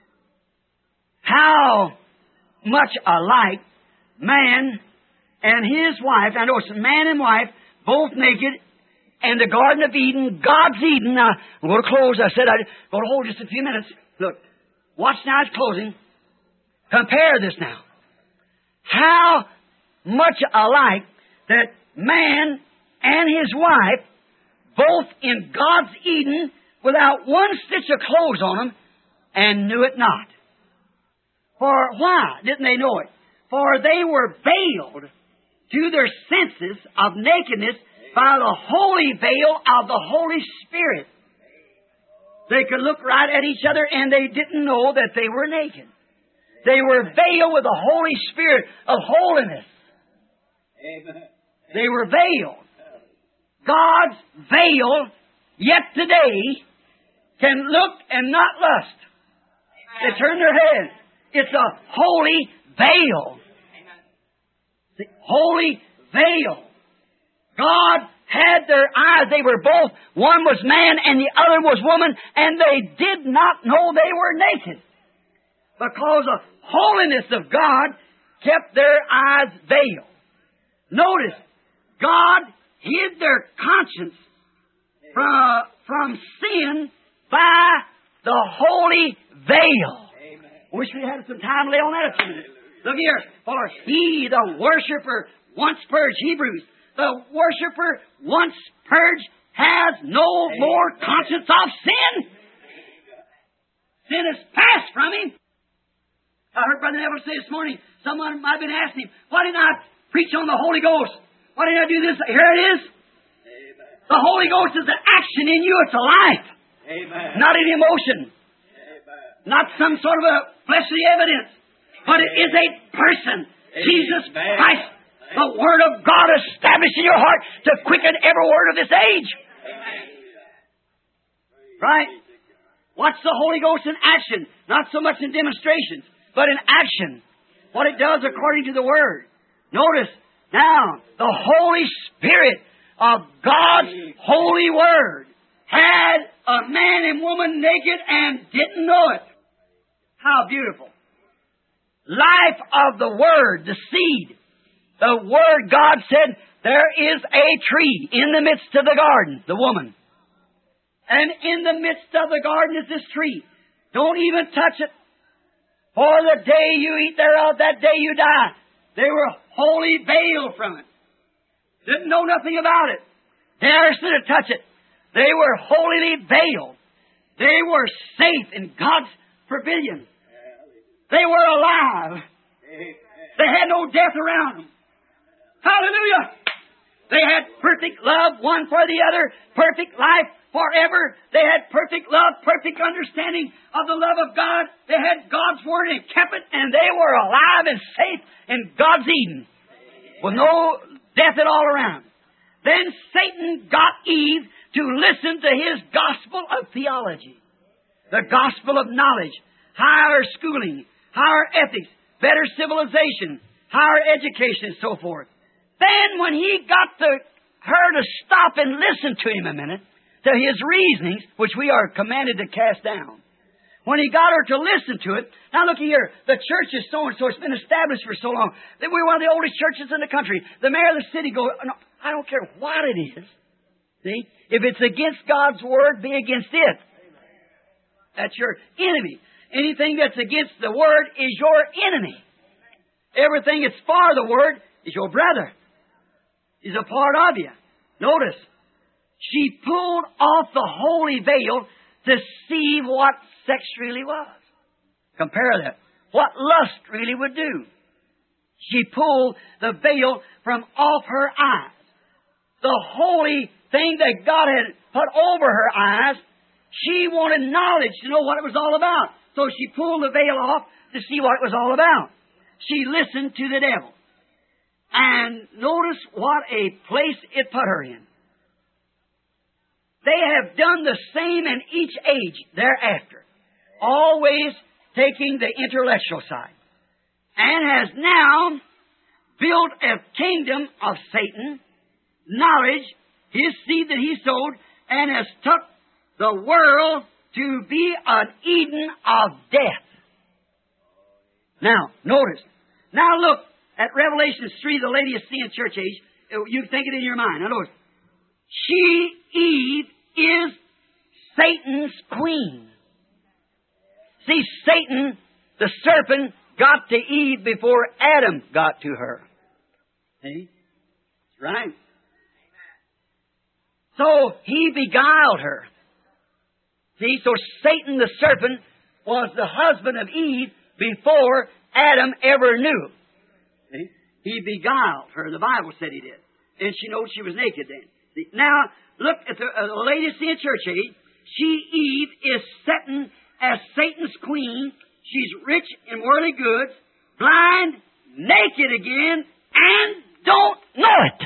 how much alike man and his wife, I know it's man and wife, both naked, and the Garden of Eden, God's Eden. Now, I'm going to close. I said I'd going to hold just a few minutes. Look, watch now, it's closing. Compare this now. How much alike that man and his wife, both in God's Eden, without one stitch of clothes on them, and knew it not. For why didn't they know it? For they were veiled to their senses of nakedness by the holy veil of the Holy Spirit. They could look right at each other and they didn't know that they were naked. They were veiled with the Holy Spirit of holiness. Amen. They were veiled. God's veil, yet today, can look and not lust. They turn their head. It's a holy veil. The holy veil. God had their eyes. They were both. One was man and the other was woman. And they did not know they were naked. Because the holiness of God kept their eyes veiled. Notice, God hid their conscience from, from sin by the holy veil. Amen. Wish we had some time to lay on that a few minutes. Look here. For he, the worshiper, once purged, Hebrews, the worshiper once purged has no Amen. More conscience of sin. Sin is passed from him. I heard Brother Neville say this morning, someone might have been asking him, why didn't I preach on the Holy Ghost? Why didn't I do this? Here it is. Amen. The Holy Ghost is an action in you. It's a life. Amen. Not an emotion. Amen. Not some sort of a fleshly evidence. But it is a person. Amen. Jesus Christ. Amen. The Word of God established in your heart to quicken every word of this age. Amen. Right? What's the Holy Ghost in action? Not so much in demonstrations, but in action. What it does according to the Word. Notice, now, the Holy Spirit of God's holy Word had a man and woman naked and didn't know it. How beautiful. life of the Word, the seed. The Word, God said, there is a tree in the midst of the garden, the woman. And in the midst of the garden is this tree. Don't even touch it. For the day you eat thereof, that day you die. They were wholly veiled from it. Didn't know nothing about it. Dared to touch it. They were wholly veiled. They were safe in God's pavilion. They were alive. They had no death around them. Hallelujah! They had perfect love one for the other, perfect life forever. They had perfect love, perfect understanding of the love of God. They had God's Word and kept it, and they were alive and safe in God's Eden with no death at all around. Then Satan got Eve to listen to his gospel of theology, the gospel of knowledge, higher schooling, higher ethics, better civilization, higher education, and so forth. Then when he got the, her to stop and listen to him a minute, to his reasonings, which we are commanded to cast down, when he got her to listen to it, now look here, the church is so-and-so, it's been established for so long, that we're one of the oldest churches in the country. The mayor of the city goes, no, I don't care what it is. See? If it's against God's Word, be against it. That's your enemy. Anything that's against the Word is your enemy. Everything that's for the Word is your brother. Is a part of you. Notice, she pulled off the holy veil to see what sex really was. Compare that. What lust really would do. She pulled the veil from off her eyes. The holy thing that God had put over her eyes, she wanted knowledge to know what it was all about. So she pulled the veil off to see what it was all about. She listened to the devil. And notice what a place it put her in. They have done the same in each age thereafter, always taking the intellectual side, and has now built a kingdom of Satan, knowledge, his seed that he sowed, and has took the world to be an Eden of death. Now, notice. Now look at Revelation three, the Laodicean church age. You think it in your mind. Now notice. She, Eve, is Satan's queen. See, Satan, the serpent, got to Eve before Adam got to her. See? That's right. So he beguiled her. See, so Satan the serpent was the husband of Eve before Adam ever knew. See? He beguiled her. The Bible said he did. And she knows she was naked then. See? Now, look at the, uh, the Laodicean church age. She, Eve, is sitting as Satan's queen. She's rich in worldly goods, blind, naked again, and don't know it.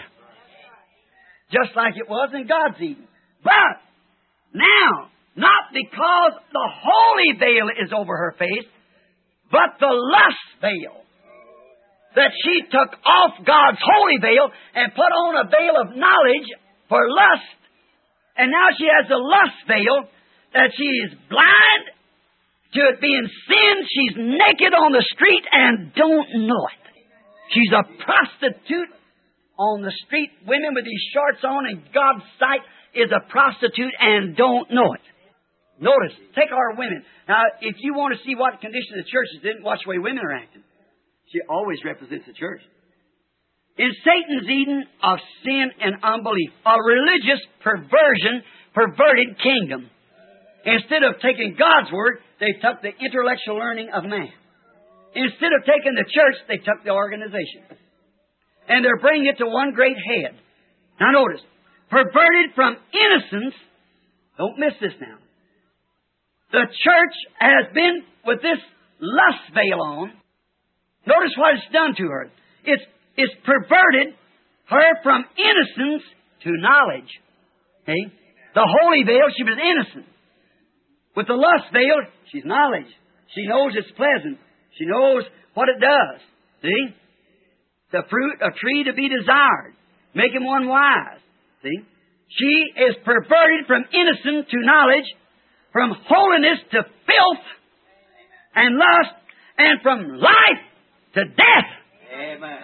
Just like it was in God's Eden. But now, not because the holy veil is over her face, but the lust veil. That she took off God's holy veil and put on a veil of knowledge for lust. And now she has a lust veil that she is blind to it being sin. She's naked on the street and don't know it. She's a prostitute on the street. Women with these shorts on in God's sight is a prostitute and don't know it. Notice, take our women. Now, if you want to see what condition the church is in, watch the way women are acting. She always represents the church. In Satan's Eden of sin and unbelief, a religious perversion, perverted kingdom. Instead of taking God's Word, they took the intellectual learning of man. Instead of taking the church, they took the organization. And they're bringing it to one great head. Now notice, perverted from innocence, don't miss this now. The church has been with this lust veil on. Notice what it's done to her. It's, it's perverted her from innocence to knowledge. See? The holy veil, she was innocent. With the lust veil, she's knowledge. She knows it's pleasant. She knows what it does. See? The fruit, a tree to be desired, making one wise. See? She is perverted from innocence to knowledge, from holiness to filth and lust, and from life to death. Amen.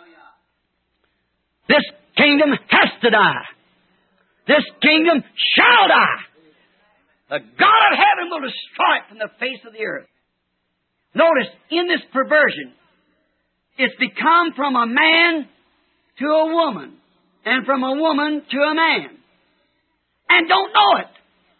This kingdom has to die. This kingdom shall die. The God of heaven will destroy it from the face of the earth. Notice, in this perversion, it's become from a man to a woman, and from a woman to a man, and don't know it.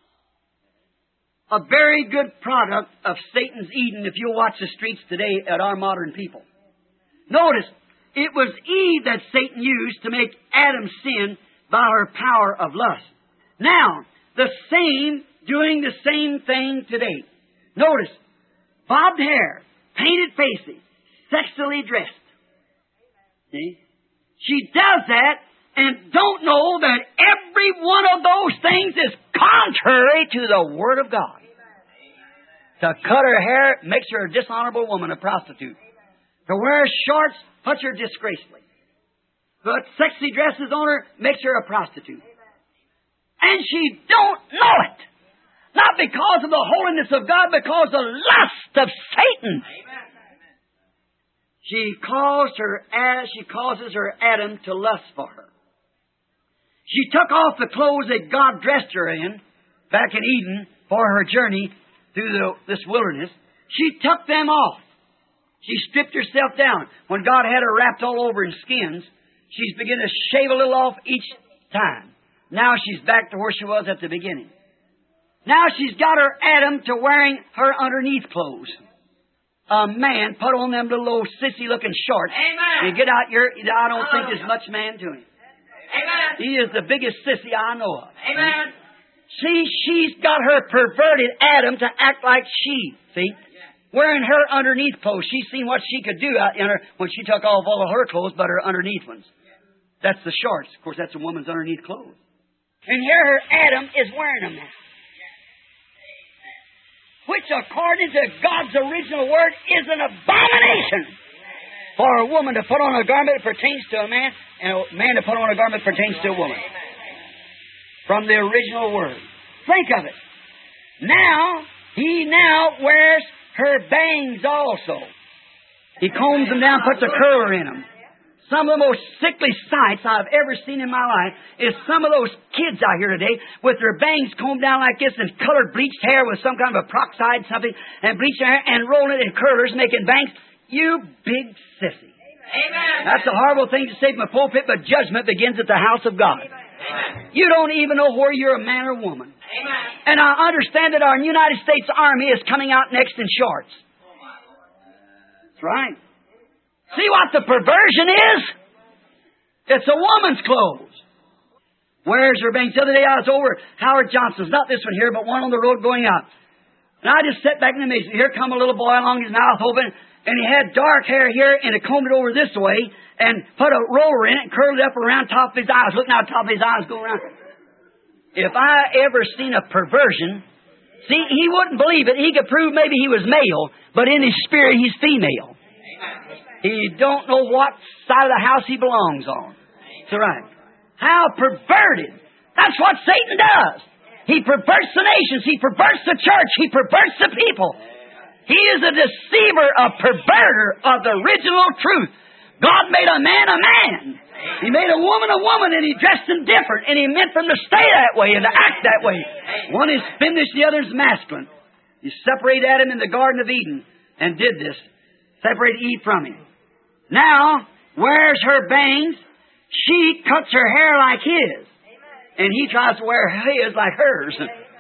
A very good product of Satan's Eden if you watch the streets today at our modern people. Notice, it was Eve that Satan used to make Adam sin by her power of lust. Now, the same, doing the same thing today. Notice, bobbed hair, painted faces, sexually dressed. See? She does that and don't know that every one of those things is contrary to the Word of God. To cut her hair makes her a dishonorable woman, a prostitute. To wear shorts puts her disgracefully. Put sexy dresses on her makes her a prostitute. And she don't know it. Not because of the holiness of God, because of the lust of Satan. She caused her, she causes her Adam to lust for her. She took off the clothes that God dressed her in back in Eden for her journey through the, this wilderness. She took them off. She stripped herself down. When God had her wrapped all over in skins, she's beginning to shave a little off each time. Now she's back to where she was at the beginning. Now she's got her Adam to wearing her underneath clothes. A man put on them little old sissy-looking shorts. Amen. And get out your, I don't think there's much man to him. Amen. He is the biggest sissy I know of. Amen. See, she's got her perverted Adam to act like she, see? Wearing her underneath clothes. She's seen what she could do out in her when she took off all of her clothes but her underneath ones. That's the shorts. Of course, that's a woman's underneath clothes. And here her Adam is wearing them now. Which, according to God's original word, is an abomination for a woman to put on a garment that pertains to a man, and a man to put on a garment that pertains to a woman. From the original word. Think of it. Now, he now wears her bangs also. He combs them down, puts a curler in them. Some of the most sickly sights I've ever seen in my life is some of those kids out here today with their bangs combed down like this and colored bleached hair with some kind of a peroxide something and bleached hair and rolling it in curlers making bangs. You big sissy. Amen. That's a horrible thing to say from a pulpit, but judgment begins at the house of God. Amen. You don't even know where you're a man or woman. Amen. And I understand that our United States Army is coming out next in shorts. That's right. See what the perversion is? It's a woman's clothes. Where's her bangs? The other day I was over Howard Johnson's, not this one here, but one on the road going out. And I just sat back in the mason. Here come a little boy along, his mouth open, and he had dark hair here, and he combed it over this way, and put a roller in it, and curled it up around top of his eyes, looking out top of his eyes, going around. If I ever seen a perversion, see, he wouldn't believe it. He could prove maybe he was male, but in his spirit he's female. He don't know what side of the house he belongs on. That's right. How perverted. That's what Satan does. He perverts the nations. He perverts the church. He perverts the people. He is a deceiver, a perverter of the original truth. God made a man a man. He made a woman a woman, and He dressed them different, and He meant them to stay that way and to act that way. One is feminine, the other is masculine. He separated Adam in the Garden of Eden and did this. Separated Eve from him. Now, wears her bangs. She cuts her hair like his. And he tries to wear his like hers.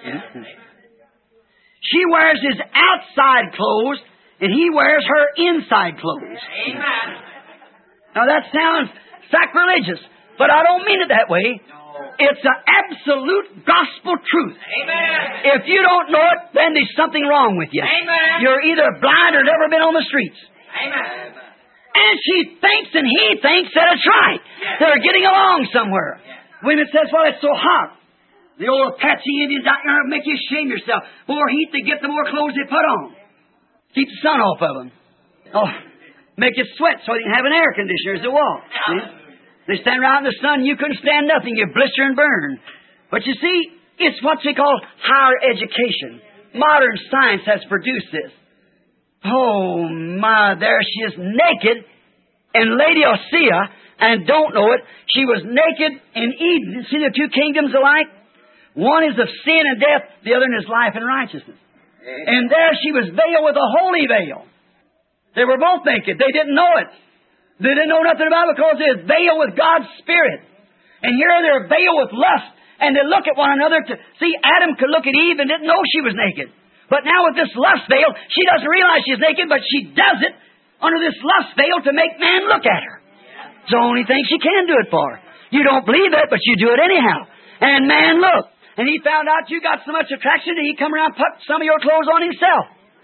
She wears his outside clothes, and he wears her inside clothes. Amen. Now that sounds sacrilegious, but I don't mean it that way. It's an absolute gospel truth. Amen. If you don't know it, then there's something wrong with you. Amen. You're either blind or never been on the streets. Amen. And she thinks and he thinks that it's right. Yes. They're getting along somewhere. Yes. Women says, well, it's so hot. The old Apache Indians out there make you shame yourself. The more heat they get, the more clothes they put on. Keep the sun off of them. Oh, make you sweat so they can have an air conditioner as they walk. See? They stand around in the sun, you couldn't stand nothing. You blister and burn. But you see, it's what they call higher education. Modern science has produced this. Oh, my, there she is naked in Laodicea and don't know it. She was naked in Eden. See the two kingdoms alike? One is of sin and death, the other is life and righteousness. And there she was veiled with a holy veil. They were both naked. They didn't know it. They didn't know nothing about it because they were veiled with God's Spirit. And here they're veiled with lust. And they look at one another to see. Adam could look at Eve and didn't know she was naked. But now with this lust veil, she doesn't realize she's naked, but she does it under this lust veil to make man look at her. It's the only thing she can do it for. You don't believe it, but you do it anyhow. And man looked. And he found out you got so much attraction that he come around and put some of your clothes on himself.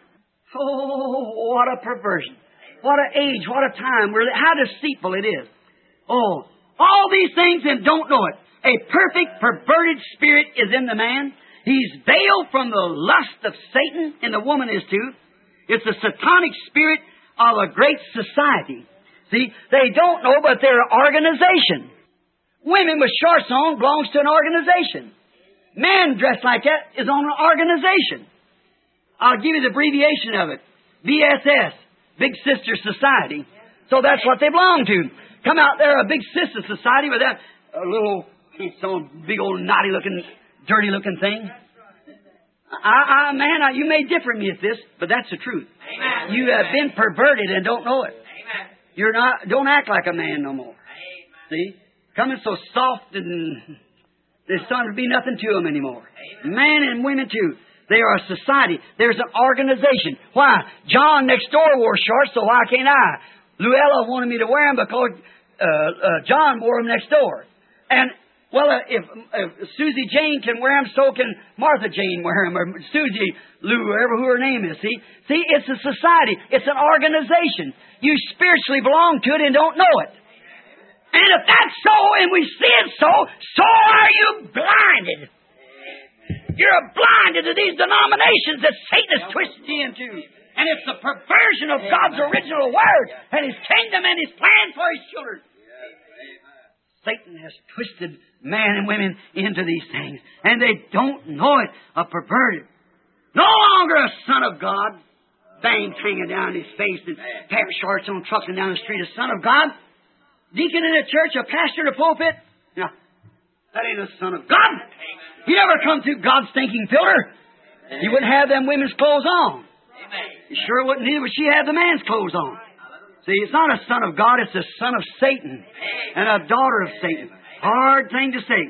Oh, what a perversion. What an age, what a time. How deceitful it is. Oh, all these things and don't know it. A perfect perverted spirit is in the man. He's veiled from the lust of Satan, and the woman is too. It's the satanic spirit of a great society. See, they don't know, but they're an organization. Women with shorts on belongs to an organization. Man dressed like that is on an organization. I'll give you the abbreviation of it. B S S, Big Sister Society. So that's what they belong to. Come out there, a Big Sister Society with that a little, some big old naughty looking, dirty looking thing. I, I, man, I, you may differ me at this, but that's the truth. Amen. You have been perverted and don't know it. Amen. You're not. Don't act like a man no more. Amen. See, coming so soft and there's starting to be nothing to them anymore. Amen. Men and women too. They are a society. There's an organization. Why? John next door wore shorts, so why can't I? Luella wanted me to wear them because uh, uh, John wore them next door. And, well, uh, if, if Susie Jane can wear them, so can Martha Jane wear them, or Susie, Lou, whoever who her name is. See? See, it's a society. It's an organization. You spiritually belong to it and don't know it. And if that's so, and we see it so, so are you blinded. You're blinded to these denominations that Satan has twisted you into. And it's the perversion of God's original Word and His kingdom and His plan for His children. Satan has twisted man and women into these things. And they don't know it. A perverted. No longer a son of God. Bangs hanging down his face and pair of shorts on, trucking down the street. A son of God. Deacon in a church, a pastor in a pulpit. No, that ain't a son of God. He never come through God's stinking filter. He wouldn't have them women's clothes on. He sure wouldn't either, but she had the man's clothes on. See, it's not a son of God, it's a son of Satan and a daughter of Satan. Hard thing to say.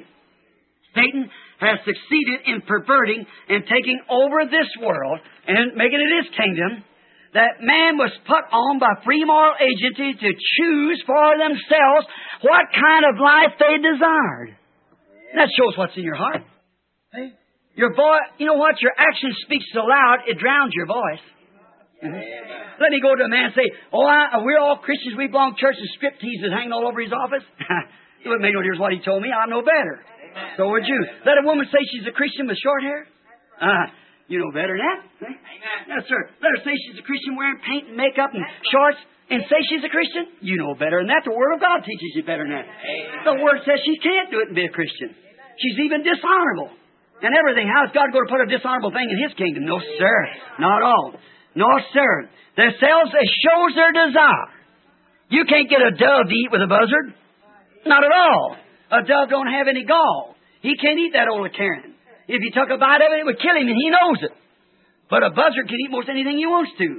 Satan has succeeded in perverting and taking over this world and making it his kingdom. That man was put on by free moral agency to choose for themselves what kind of life they desired. And that shows what's in your heart. Hey? Your voice, you know what? Your action speaks so loud, it drowns your voice. Mm-hmm. Let me go to a man and say, oh, I, we're all Christians, we belong to church, and striptease is hanging all over his office. It wouldn't make no difference what he told me. I know better. Amen. So would you. Let a woman say she's a Christian with short hair. Uh, you know better than that. Eh? Yes, sir. Let her say she's a Christian wearing paint and makeup and shorts and say she's a Christian. You know better than that. The Word of God teaches you better than that. Amen. The Word says she can't do it and be a Christian. She's even dishonorable. And everything. How is God going to put a dishonorable thing in His kingdom? No, sir. Not at all. No, sir. Themselves, it shows their desire. You can't get a dove to eat with a buzzard. Not at all. A dove don't have any gall. He can't eat that old carrion. If he took a bite of it, it would kill him, and he knows it. But a buzzard can eat most anything he wants to.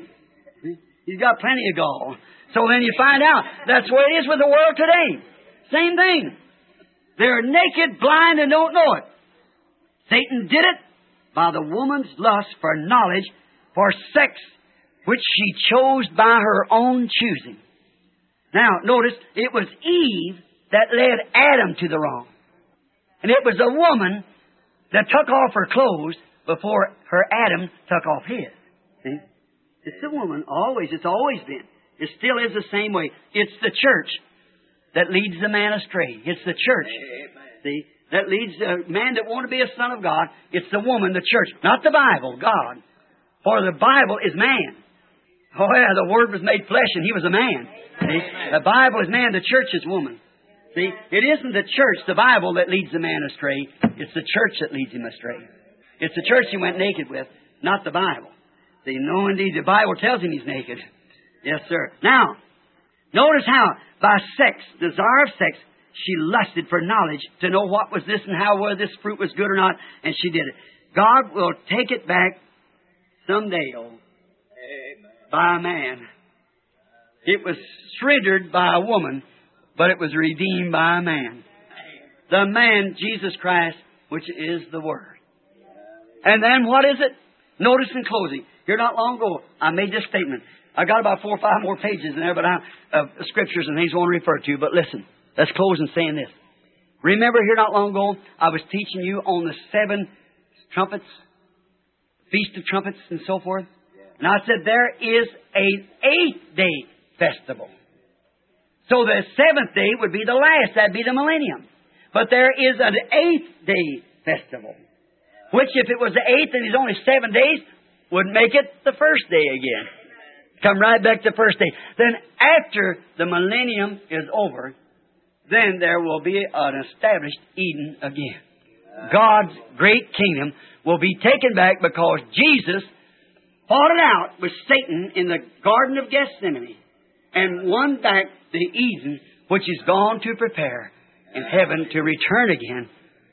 He's got plenty of gall. So then you find out. That's the way it is with the world today. Same thing. They're naked, blind, and don't know it. Satan did it by the woman's lust for knowledge, for sex, which she chose by her own choosing. Now, notice, it was Eve that led Adam to the wrong. And it was a woman that took off her clothes before her Adam took off his. See? It's the woman, always. It's always been. It still is the same way. It's the church that leads the man astray. It's the church. See? That leads a man that wants to be a son of God. It's the woman, the church. Not the Bible, God. For the Bible is man. Oh yeah, the Word was made flesh and He was a man. See? The Bible is man, the church is woman. See, it isn't the church, the Bible, that leads the man astray. It's the church that leads him astray. It's the church he went naked with, not the Bible. See, no, indeed, the Bible tells him he's naked. Yes, sir. Now, notice how, by sex, desire of sex, she lusted for knowledge to know what was this and how whether this fruit was good or not, and she did it. God will take it back someday, oh, by a man. It was surrendered by a woman, but it was redeemed by a man. The man, Jesus Christ, which is the Word. And then what is it? Notice in closing. Here not long ago, I made this statement. I got about four or five more pages in there, but I, uh, scriptures and things I want to refer to. But listen, let's close in saying this. Remember here not long ago, I was teaching you on the seven trumpets, Feast of Trumpets and so forth. And I said there is an eighth-day festival. So the seventh day would be the last. That'd be the millennium. But there is an eighth-day festival. Which, if it was the eighth and it's only seven days, would make it the first day again. Come right back to the first day. Then after the millennium is over, then there will be an established Eden again. God's great kingdom will be taken back because Jesus fought it out with Satan in the Garden of Gethsemane and won back the Eden which He's gone to prepare in heaven to return again.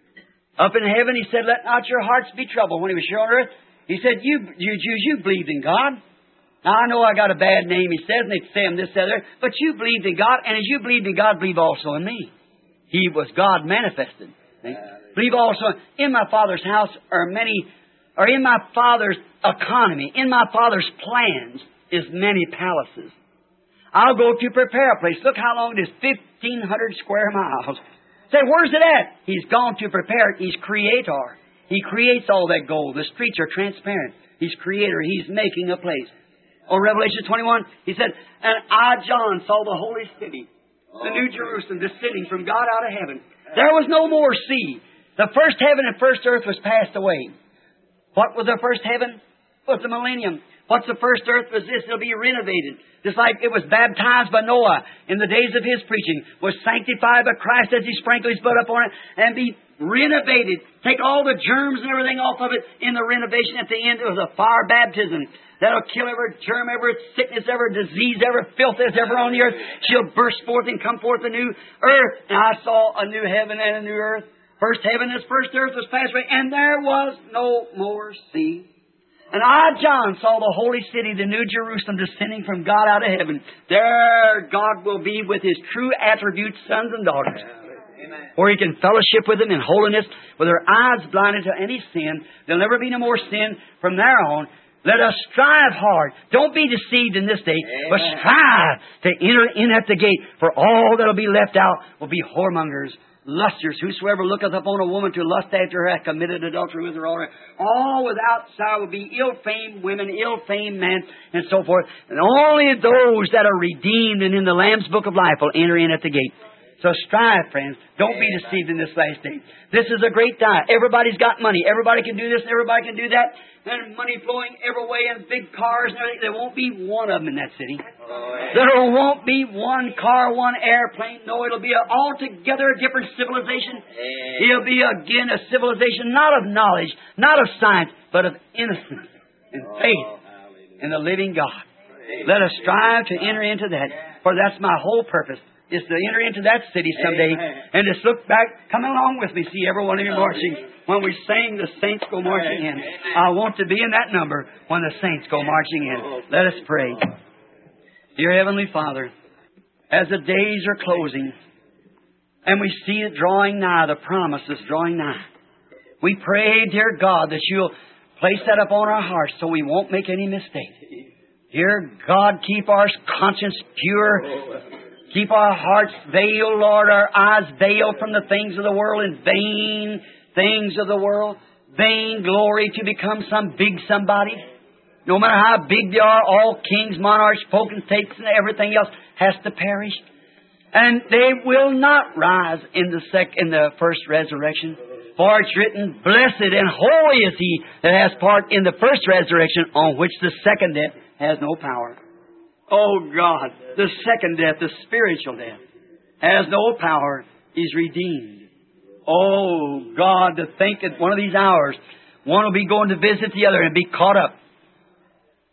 Up in heaven, He said, let not your hearts be troubled. When He was here on earth, He said, you, you Jews, you believed in God. Now, I know I got a bad name, He says, and they say him this, that, other, but you believed in God, and as you believed in God, believe also in me. He was God manifested. See? Believe also in my Father's house are many, or in my Father's economy, in my Father's plans is many palaces. I'll go to prepare a place. Look how long it is, fifteen hundred square miles. Say, where's it at? He's gone to prepare it. He's creator. He creates all that gold. The streets are transparent. He's creator. He's making a place. On Revelation twenty-one, He said, and I, John, saw the holy city, the New Jerusalem, descending from God out of heaven. There was no more sea. The first heaven and first earth was passed away. What was the first heaven? Was the millennium. What's the first earth was this? It'll be renovated. Just like it was baptized by Noah in the days of his preaching, was sanctified by Christ as He sprinkled His blood upon it, and be renovated. Take all the germs and everything off of it in the renovation. At the end, it was a fire baptism. That'll kill every germ, every sickness, every disease, every filth that's ever on the earth. She'll burst forth and come forth a new earth. And I saw a new heaven and a new earth. First heaven and first earth was passed away, and there was no more sea. And I, John, saw the holy city, the New Jerusalem, descending from God out of heaven. There God will be with His true attributes, sons and daughters. Amen. Where He can fellowship with them in holiness, with their eyes blinded to any sin. There'll never be no more sin from there on. Let us strive hard. Don't be deceived in this day, Amen. But strive to enter in at the gate. For all that will be left out will be whoremongers, lusters, whosoever looketh upon a woman to lust after her hath committed adultery with her already. All without sorrow will be ill-famed women, ill-famed men, and so forth. And only those that are redeemed and in the Lamb's book of life will enter in at the gate. So strive, friends. Don't be deceived in this last day. This is a great time. Everybody's got money. Everybody can do this and everybody can do that. And money flowing every way and big cars and everything. There won't be one of them in that city. There won't be one car, one airplane. No, it'll be a altogether different civilization. It'll be again a civilization not of knowledge, not of science, but of innocence and faith in the living God. Let us strive to enter into that. For that's my whole purpose. Is to enter into that city someday. Amen. And just look back. Come along with me. See every one of you marching. When we sing, the saints go marching in. I want to be in that number when the saints go marching in. Let us pray. Dear Heavenly Father, as the days are closing and we see it drawing nigh, the promise is drawing nigh, we pray, dear God, that You'll place that upon our hearts so we won't make any mistake. Dear God, keep our conscience pure. Keep our hearts veiled, Lord, our eyes veiled from the things of the world and vain things of the world. Vain glory to become some big somebody. No matter how big they are, all kings, monarchs, potentates, and everything else has to perish. And they will not rise in the sec- in the first resurrection. For it's written, blessed and holy is he that has part in the first resurrection, on which the second death has no power. Oh God, the second death, the spiritual death, has no power, is redeemed. Oh God, to think that one of these hours, one will be going to visit the other and be caught up.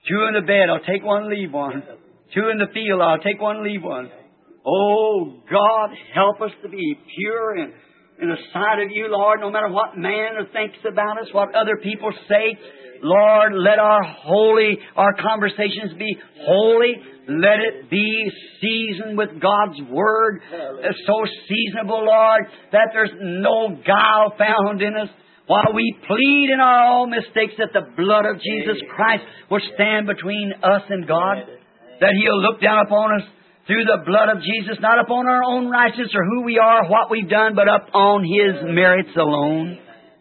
Two in the bed, I'll take one, leave one. Two in the field, I'll take one, leave one. Oh, God, help us to be pure and in the sight of You, Lord, no matter what man thinks about us, what other people say. Lord, let our holy, our conversations be holy. Let it be seasoned with God's Word, so seasonable, Lord, that there's no guile found in us. While we plead in our own mistakes that the blood of Jesus Christ will stand between us and God, that He'll look down upon us through the blood of Jesus, not upon our own righteousness or who we are, what we've done, but upon His merits alone.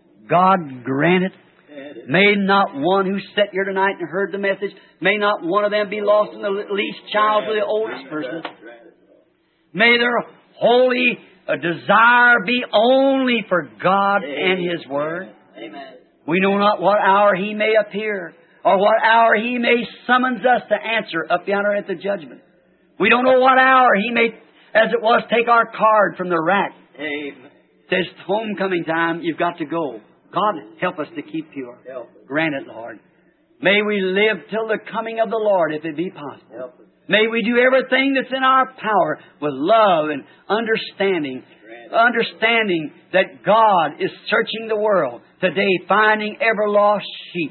God grant it. May not one who sat here tonight and heard the message, may not one of them be lost in the least child to the oldest person. May their holy uh, desire be only for God and His Word. Amen. We know not what hour He may appear, or what hour He may summons us to answer up yonder at the judgment. We don't know what hour He may, as it was, take our card from the rack. Amen. Says homecoming time, you've got to go. God, help us to keep pure. Grant it, Lord. May we live till the coming of the Lord, if it be possible. May we do everything that's in our power with love and understanding. Understanding that God is searching the world today, finding ever lost sheep.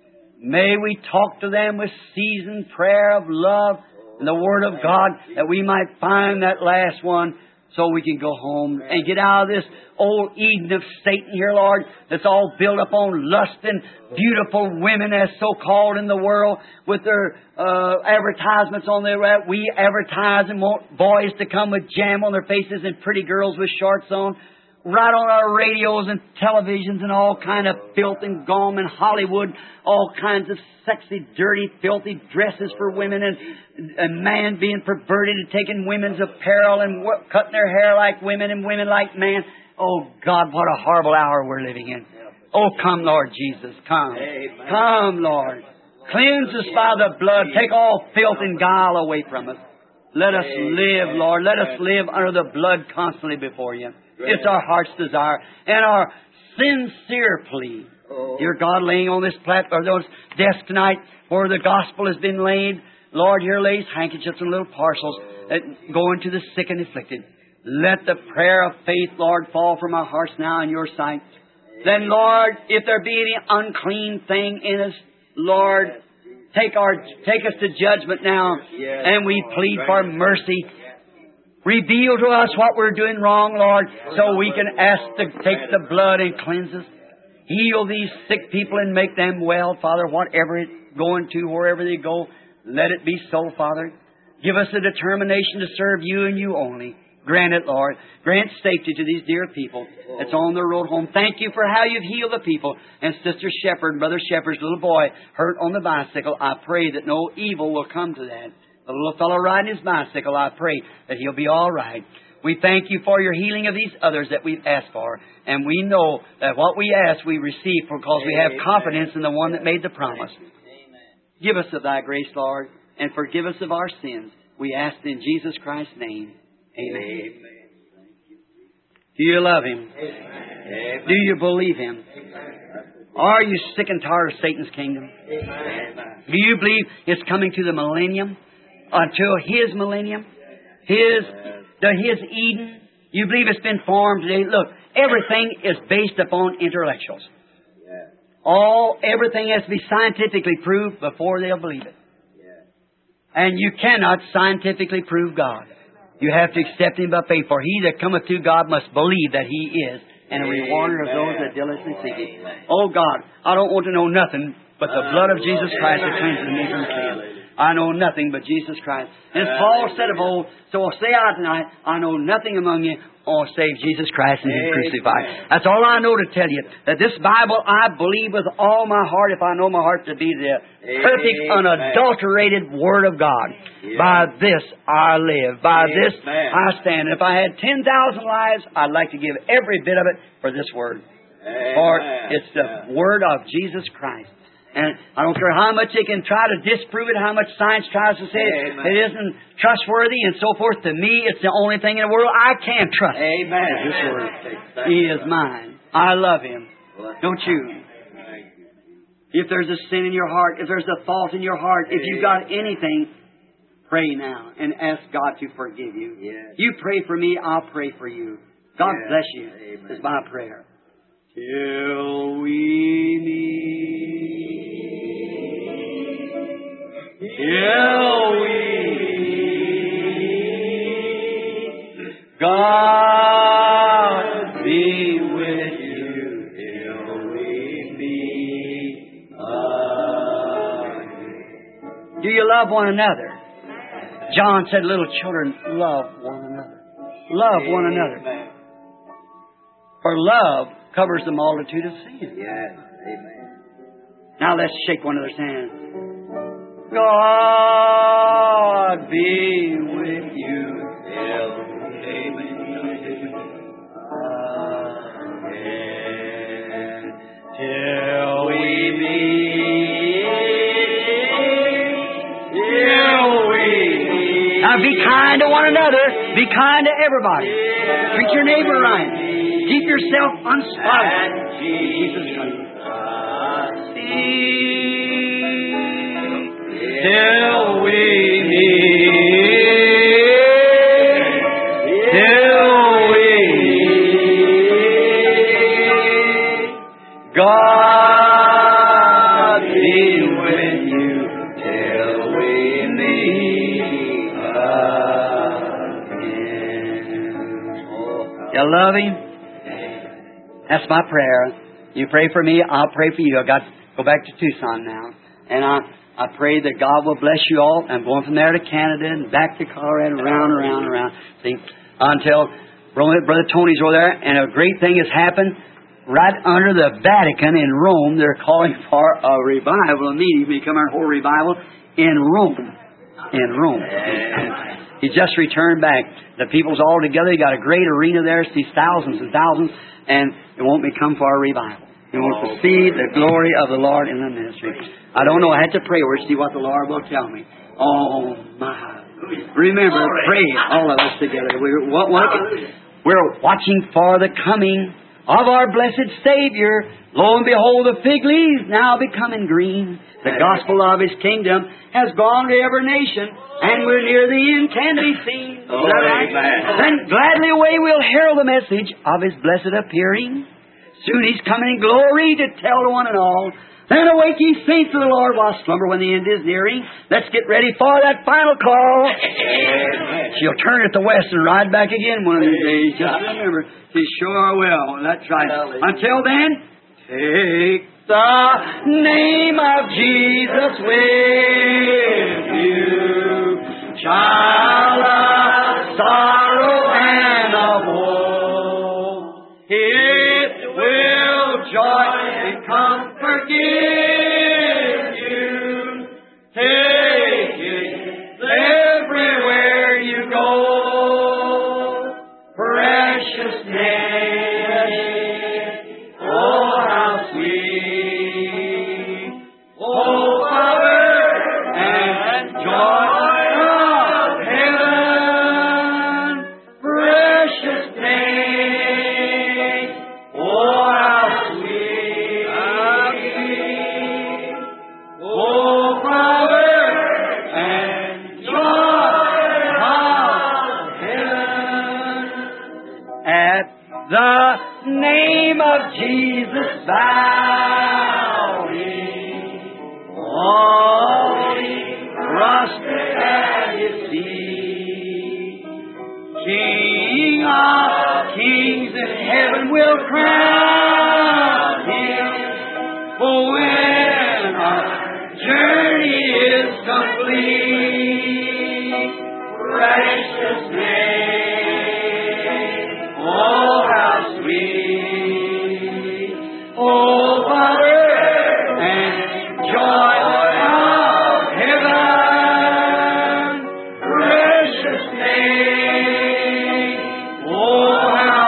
May we talk to them with seasoned prayer of love and the Word of God, that we might find that last one, so we can go home and get out of this old Eden of Satan here, Lord, that's all built up on lust and beautiful women as so-called in the world with their uh, advertisements on their web. We advertise and want boys to come with jam on their faces and pretty girls with shorts on. Right on our radios and televisions and all kind of filth and gum and Hollywood, all kinds of sexy, dirty, filthy dresses for women, and a man being perverted and taking women's apparel and w- cutting their hair like women and women like men. Oh, God, what a horrible hour we're living in. Oh, come, Lord Jesus, come. Amen. Come, Lord. Cleanse us by the blood. Take all filth and guile away from us. Let us live, Lord. Let us live under the blood constantly before You. It's our heart's desire and our sincere plea. Oh. Dear God, laying on this platform, those desks tonight where the gospel has been laid, Lord, here lays handkerchiefs and little parcels that go into the sick and afflicted. Let the prayer of faith, Lord, fall from our hearts now in Your sight. Then, Lord, if there be any unclean thing in us, Lord, take our take us to judgment now, and we plead for mercy. Reveal to us what we're doing wrong, Lord, so we can ask to take the blood and cleanse us. Heal these sick people and make them well, Father, whatever it's going to, wherever they go. Let it be so, Father. Give us a determination to serve You and You only. Grant it, Lord. Grant safety to these dear people that's on the road home. Thank You for how You've healed the people. And Sister Shepherd, Brother Shepherd's little boy hurt on the bicycle. I pray that no evil will come to that. The little fellow riding his bicycle, I pray that he'll be all right. We thank You for Your healing of these others that we've asked for. And we know that what we ask we receive because we have confidence in the one that made the promise. Give us of Thy grace, Lord, and forgive us of our sins. We ask in Jesus Christ's name. Amen. Do you love Him? Amen. Do you believe Him? Are you sick and tired of Satan's kingdom? Amen. Do you believe it's coming to the millennium? Until His millennium? His, the, His Eden? You believe it's been formed today? Look, everything is based upon intellectuals. All, everything has to be scientifically proved before they'll believe it. And you cannot scientifically prove God. You have to accept Him by faith. For he that cometh to God must believe that He is, and a rewarder of those that diligently seek Him. Oh God, I don't want to know nothing but the blood of Jesus Christ that cleanses me from sin. I know nothing but Jesus Christ. And as Paul said of old, so I'll say out tonight, I know nothing among you or save Jesus Christ and Him crucified. That's all I know to tell you. That this Bible I believe with all my heart, if I know my heart to be the perfect, unadulterated Word of God. By this I live. By this I stand. If I had ten thousand lives, I'd like to give every bit of it for this Word. For it's the Word of Jesus Christ. And I don't care how much they can try to disprove it, how much science tries to say it, it isn't trustworthy and so forth. To me, it's the only thing in the world I can trust. Amen. This Word. He is mine. I love Him. Don't you? If there's a sin in your heart, if there's a fault in your heart, if you've got anything, pray now and ask God to forgive you. Yes. You pray for me, I'll pray for you. God Yes. bless you. Amen. Is my prayer. Till we meet, till we meet, God be with you till we meet again. Do you love one another? John said, little children, love one another. Love one another. Amen. For love covers the multitude of sins. Yes. Amen. Now let's shake one another's hands. God be with you till amen. Again, till we meet, till we meet. Now be kind to one another. Be kind to everybody. Treat your neighbor right. Keep yourself unspotted. Jesus Christ. Till we meet, till we meet, God be with you till we meet again. You love Him? That's my prayer. You pray for me, I'll pray for you. I've got to go back to Tucson now. And I, I pray that God will bless you all. I'm going from there to Canada and back to Colorado, around, around, around. See, until Brother, Brother Tony's over there. And a great thing has happened. Right under the Vatican in Rome, they're calling for a revival, a meeting, become our whole revival in Rome. In Rome. He just returned back. The people's all together. He got a great arena there. Sees thousands and thousands. And it won't become for our revival. He wants to see the glory of the Lord in the ministry. I don't know. I had to pray over it, see what the Lord will tell me. Oh, my. Remember, pray, all of us together. We're, what, what, we're watching for the coming of our blessed Savior. Lo and behold, the fig leaves now becoming green. The gospel of His kingdom has gone to every nation, and we're near the end can be seen. Is that right? Then gladly away we'll herald the message of His blessed appearing. Soon He's coming in glory to tell to one and all. Then awake ye saints of the Lord while slumber when the end is nearing. Let's get ready for that final call. She'll turn at the west and ride back again one of these days. Just remember, she sure will. That's right. Until then, take the name of Jesus with you, child of sorrow and of woe. It will joy and comfort give you. Take it everywhere you go. Precious name, oh how sweet, oh power and joy of heaven. Precious name, oh how sweet, oh power and joy of heaven. At the name of Jesus bowing, falling, prostrate at His feet. King of kings in heaven will crown Him. For when our journey is complete, precious name, oh how sweet, oh power and joy of heaven. Precious name, oh how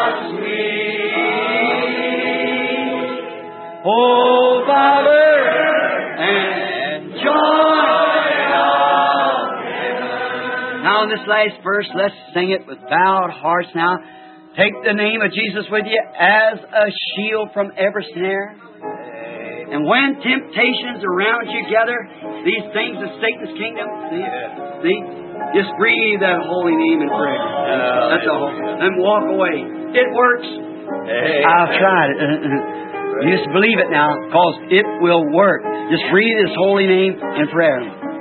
sweet, oh power and joy of heaven. Now in this last verse, let's sing it with bowed hearts now. Take the name of Jesus with you as a shield from every snare. And when temptations around you gather, these things of Satan's kingdom, see? See? Just breathe that holy name in prayer. That's all. And walk away. It works. I've tried it. You just believe it now, because it will work. Just breathe His holy name in prayer.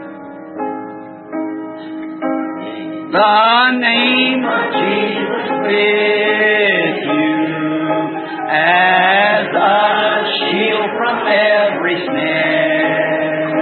The name of Jesus with you as a shield from every snare.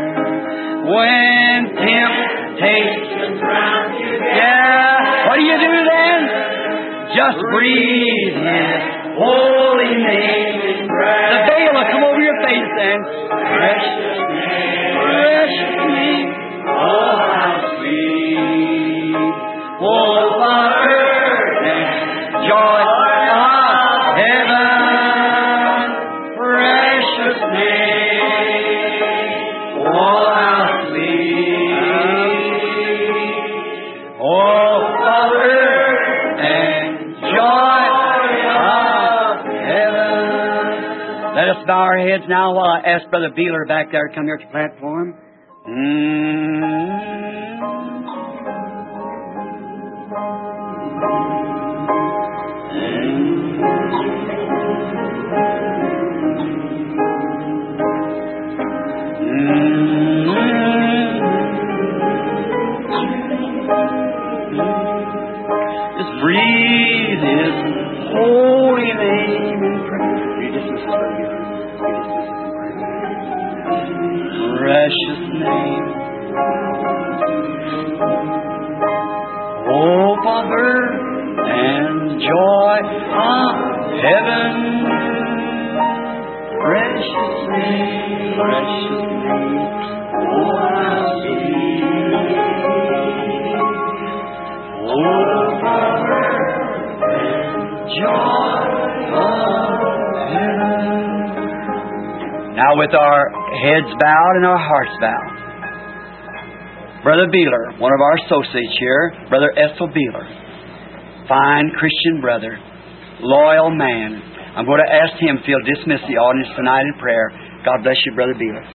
When temptations round you, yeah, what do you do then? Just breathe His holy name in prayer. The veil will come over your face then. Precious name, precious name, oh how sweet, oh the earth and joy of heaven. Precious name, oh how sweet, oh the earth and joy of heaven. Let us bow our heads now while I ask Brother Beeler back there to come here to the platform. Mm. Just breathe His holy name in prayer. Read this, Missus Berger. Read this, Missus Berger. Precious name, hope of earth and joy of heaven. Precious name, precious name, oh how sweet, hope of earth and joy of heaven. Now with our heads bowed and our hearts bowed, Brother Beeler, one of our associates here, Brother Ethel Beeler, fine Christian brother, loyal man. I'm going to ask him if he'll dismiss the audience tonight in prayer. God bless you, Brother Beeler.